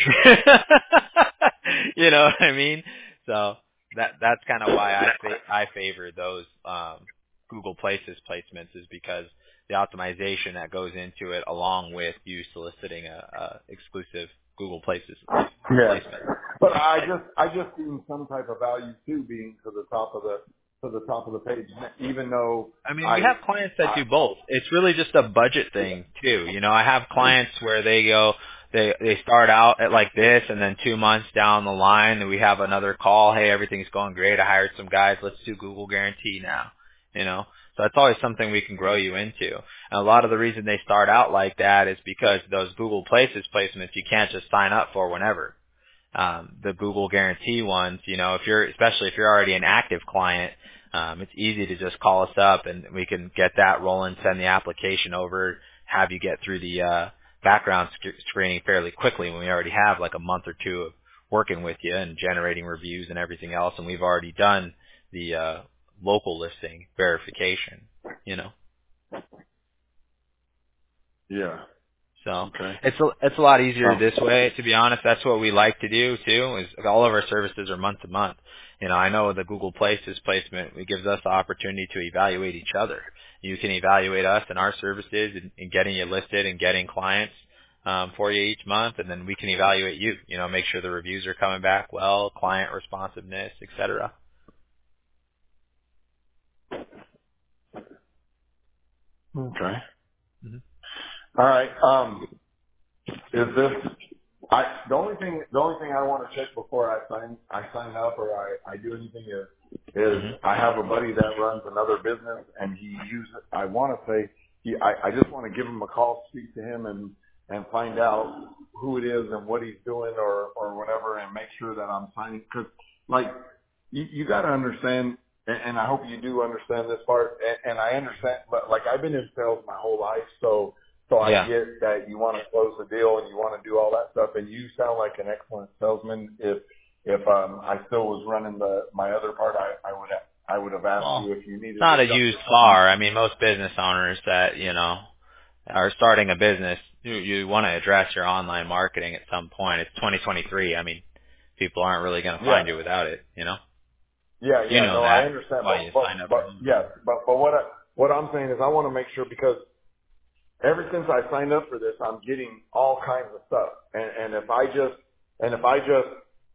You know what I mean? So that that's kind of why I fa- I favor those um, Google Places placements, is because the optimization that goes into it, along with you soliciting a, a exclusive Google Places yeah. placement. But I just, I just seen some type of value too being to the top of the, to the top of the page, even though I mean, we I, have clients that I do both. It's really just a budget thing too. You know, I have clients where they go, they they start out at like this, and then two months down the line, we have another call. Hey, everything's going great. I hired some guys. Let's do Google Guarantee now. You know, so that's always something we can grow you into. And a lot of the reason they start out like that is because those Google Places placements you can't just sign up for whenever. Um, the Google Guarantee ones, you know, if you're, especially if you're already an active client, um, it's easy to just call us up and we can get that rolling, send the application over, have you get through the uh, background sc- screening fairly quickly when we already have like a month or two of working with you and generating reviews and everything else, and we've already done the uh, local listing verification, you know. yeah. So Okay. it's a, it's a lot easier Um, this way, to be honest. That's what we like to do too, is all of our services are month to month. You know, I know the Google Places placement, it gives us the opportunity to evaluate each other. You can evaluate us and our services and, and getting you listed and getting clients um, for you each month, and then we can evaluate you, you know, make sure the reviews are coming back well, client responsiveness, et cetera. okay. Mm-hmm. All right. Um, is this, I, the only thing, the only thing I want to check before I sign, I sign up or I, I do anything is, is Mm-hmm. I have a buddy that runs another business and he uses, I want to say, he, I, I just want to give him a call, speak to him and, and find out who it is and what he's doing or, or whatever and make sure that I'm signing. Cause like, you, you got to understand, and, and I hope you do understand this part, and, and I understand, but like I've been in sales my whole life, so So I Yeah. get that you want to close the deal and you want to do all that stuff, and you sound like an excellent salesman. If if um, I still was running the my other part, I, I would have I would have asked Well, you if you it's needed not to a jump. used car. I mean, most business owners that, you know, are starting a business, you, you want to address your online marketing at some point. It's twenty twenty-three. I mean, people aren't really going to find Yeah. you without it, you know? Yeah, You yeah, know no, that. I understand. Why But, you but, sign up for but them. yes, but, but what I, what I'm saying is I want to make sure because ever since I signed up for this, I'm getting all kinds of stuff. And, and if I just, and if I just,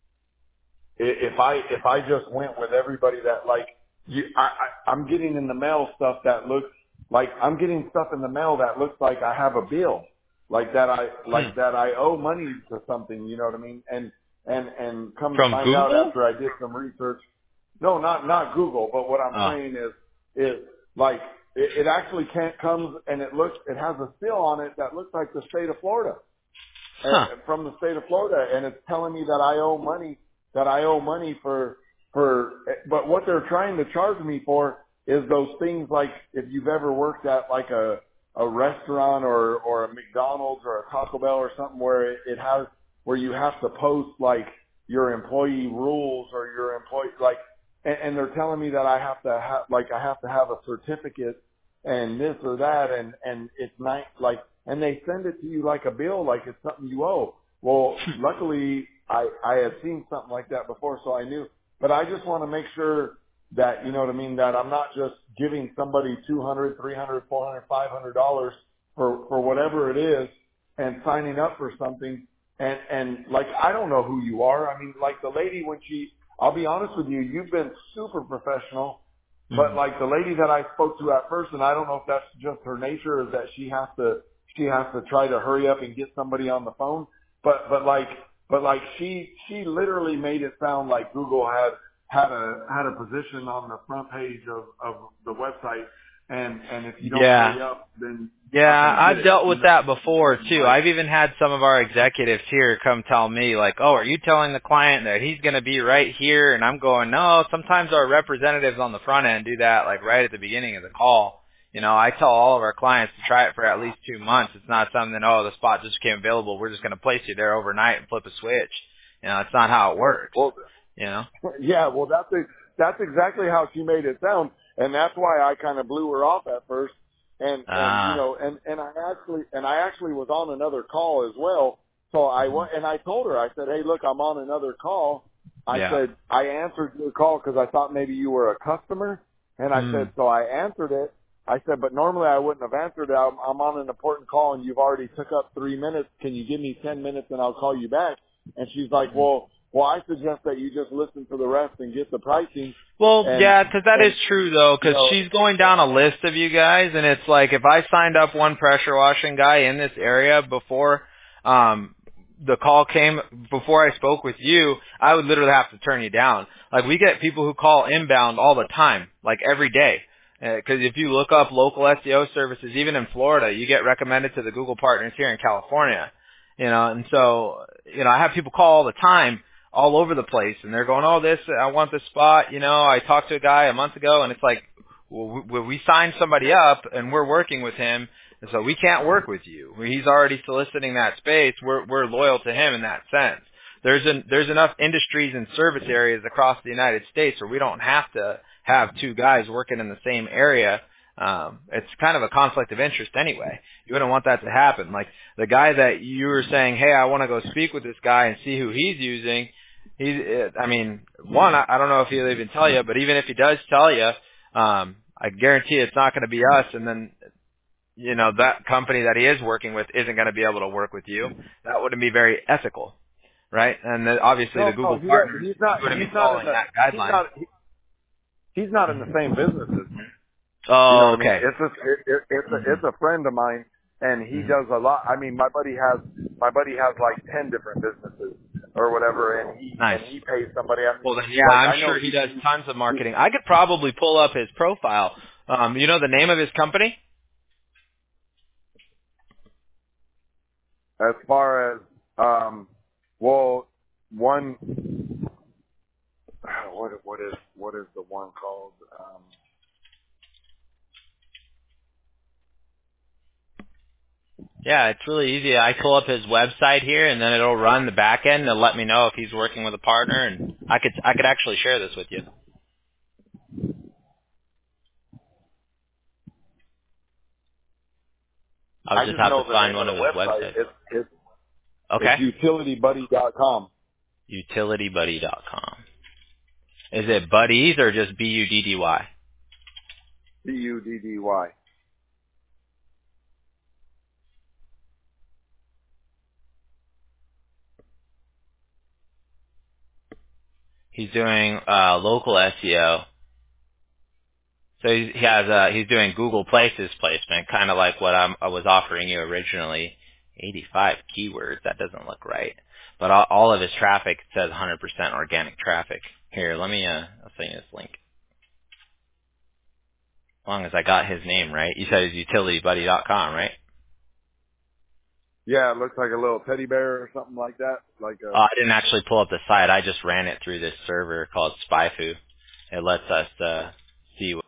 i- if I, if I just went with everybody that like, you, I, I, I'm getting in the mail stuff that looks like, I'm getting stuff in the mail that looks like I have a bill. Like that I, Hmm. like that I owe money to something, you know what I mean? And, and, and come to From find out Google? after I did some research, no, not, not Google, but what I'm Oh. saying is, is like, it, it actually can't comes and it looks, it has a seal on it that looks like the state of Florida, Huh. and, from the state of Florida, and it's telling me that I owe money, that I owe money for, for, but what they're trying to charge me for is those things like if you've ever worked at like a, a restaurant or, or a McDonald's or a Taco Bell or something where it, it has, where you have to post like your employee rules or your employee, like, and, and they're telling me that I have to have, like I have to have a certificate and this or that and, and it's not like, and they send it to you like a bill, like it's something you owe. Well, luckily I, I had seen something like that before, so I knew, but I just want to make sure that, you know what I mean, that I'm not just giving somebody two hundred, three hundred, four hundred, five hundred dollars for, for whatever it is and signing up for something. And, and like, I don't know who you are. I mean, like the lady when she, I'll be honest with you, you've been super professional, but Mm. like the lady that I spoke to at first, and I don't know if that's just her nature or that she has to, she has to try to hurry up and get somebody on the phone. But, but like, but like she, she literally made it sound like Google had, had a, had a position on the front page of, of the website. And, and if you don't Yeah. hurry up, then you're Yeah, not going to get I've it. dealt You with know? that before too. Like, I've even had some of our executives here come tell me like, "Oh, are you telling the client that he's going to be right here?" And I'm going, "No, sometimes our representatives on the front end do that like right at the beginning of the call." You know, I tell all of our clients to try it for at least two months. It's not something, "Oh, the spot just became available. We're just going to place you there overnight and flip a switch." You know, it's not how it works. well, You know? yeah, well, that's ex- that's exactly how she made it sound, and that's why I kind of blew her off at first. And and you Ah. know, and and I actually and I actually was on another call as well. So I went and I told her, I said, hey, look, I'm on another call. I Yeah. said I answered your call because I thought maybe you were a customer, and I Hmm. said so I answered it. I said, but normally I wouldn't have answered it. I'm, I'm on an important call, and you've already took up three minutes. Can you give me ten minutes, and I'll call you back? And she's like, well, well, I suggest that you just listen to the rest and get the pricing. Well, And, yeah, 'cause that is and, true though, you 'cause know, she's going down a list of you guys, and it's like if I signed up one pressure washing guy in this area before um the call came, before I spoke with you, I would literally have to turn you down. Like we get people who call inbound all the time, like every day. Because if you look up local S E O services, even in Florida, you get recommended to the Google partners here in California. You know, and so, you know, I have people call all the time, all over the place, and they're going, "Oh, this, I want this spot." You know, I talked to a guy a month ago, and it's like, well, we, we signed somebody up, and we're working with him, and so we can't work with you. He's already soliciting that space. We're we're loyal to him in that sense. There's an, there's enough industries and service areas across the United States where we don't have to have two guys working in the same area. Um, it's kind of a conflict of interest anyway. You wouldn't want that to happen. Like the guy that you were saying, "Hey, I want to go speak with this guy and see who he's using." He's, I mean, one, I I don't know if he'll even tell you, but even if he does tell you, um, I guarantee it's not going to be us. And then, you know, that company that he is working with isn't going to be able to work with you. That wouldn't be very ethical, right? And then obviously the no, no, Google he does, partners he's not, wouldn't be he's not in following the, that he's guideline. not, he, he's not in the same business as me. You know Oh, what I mean? okay. It's a, it, it, it's a, hmm it's a friend of mine, and he hmm does a lot. I mean, my buddy has, my buddy has like ten different businesses or whatever, and he, Nice. and he pays somebody. I mean, Well, then, yeah, like I'm I know sure he he, does he, tons of he marketing. I could probably pull up his profile. Um, you know the name of his company? as far as, um, well, one, what, what is, what is the one called? Um, Yeah, it's really easy. I pull up his website here, and then it'll run the back end and let me know if he's working with a partner, and I could I could actually share this with you. I'll I just just have know to the find name of one the of his website. websites. It's it's, Okay. it's utility buddy dot com. utility buddy dot com. Is it buddies or just B U D D Y? B U D D Y. He's doing uh, local S E O. So he's, he has uh, he's doing Google Places placement, kind of like what I'm, I was offering you originally. eighty-five keywords. That doesn't look right. But all, all of his traffic says one hundred percent organic traffic. Here, let me. Uh, I'll send you this link. As long as I got his name right. You said it's utility buddy dot com, right? Yeah, it looks like a little teddy bear or something like that. Like a Oh, I didn't actually pull up the site. I just ran it through this server called SpyFu. It lets us uh, see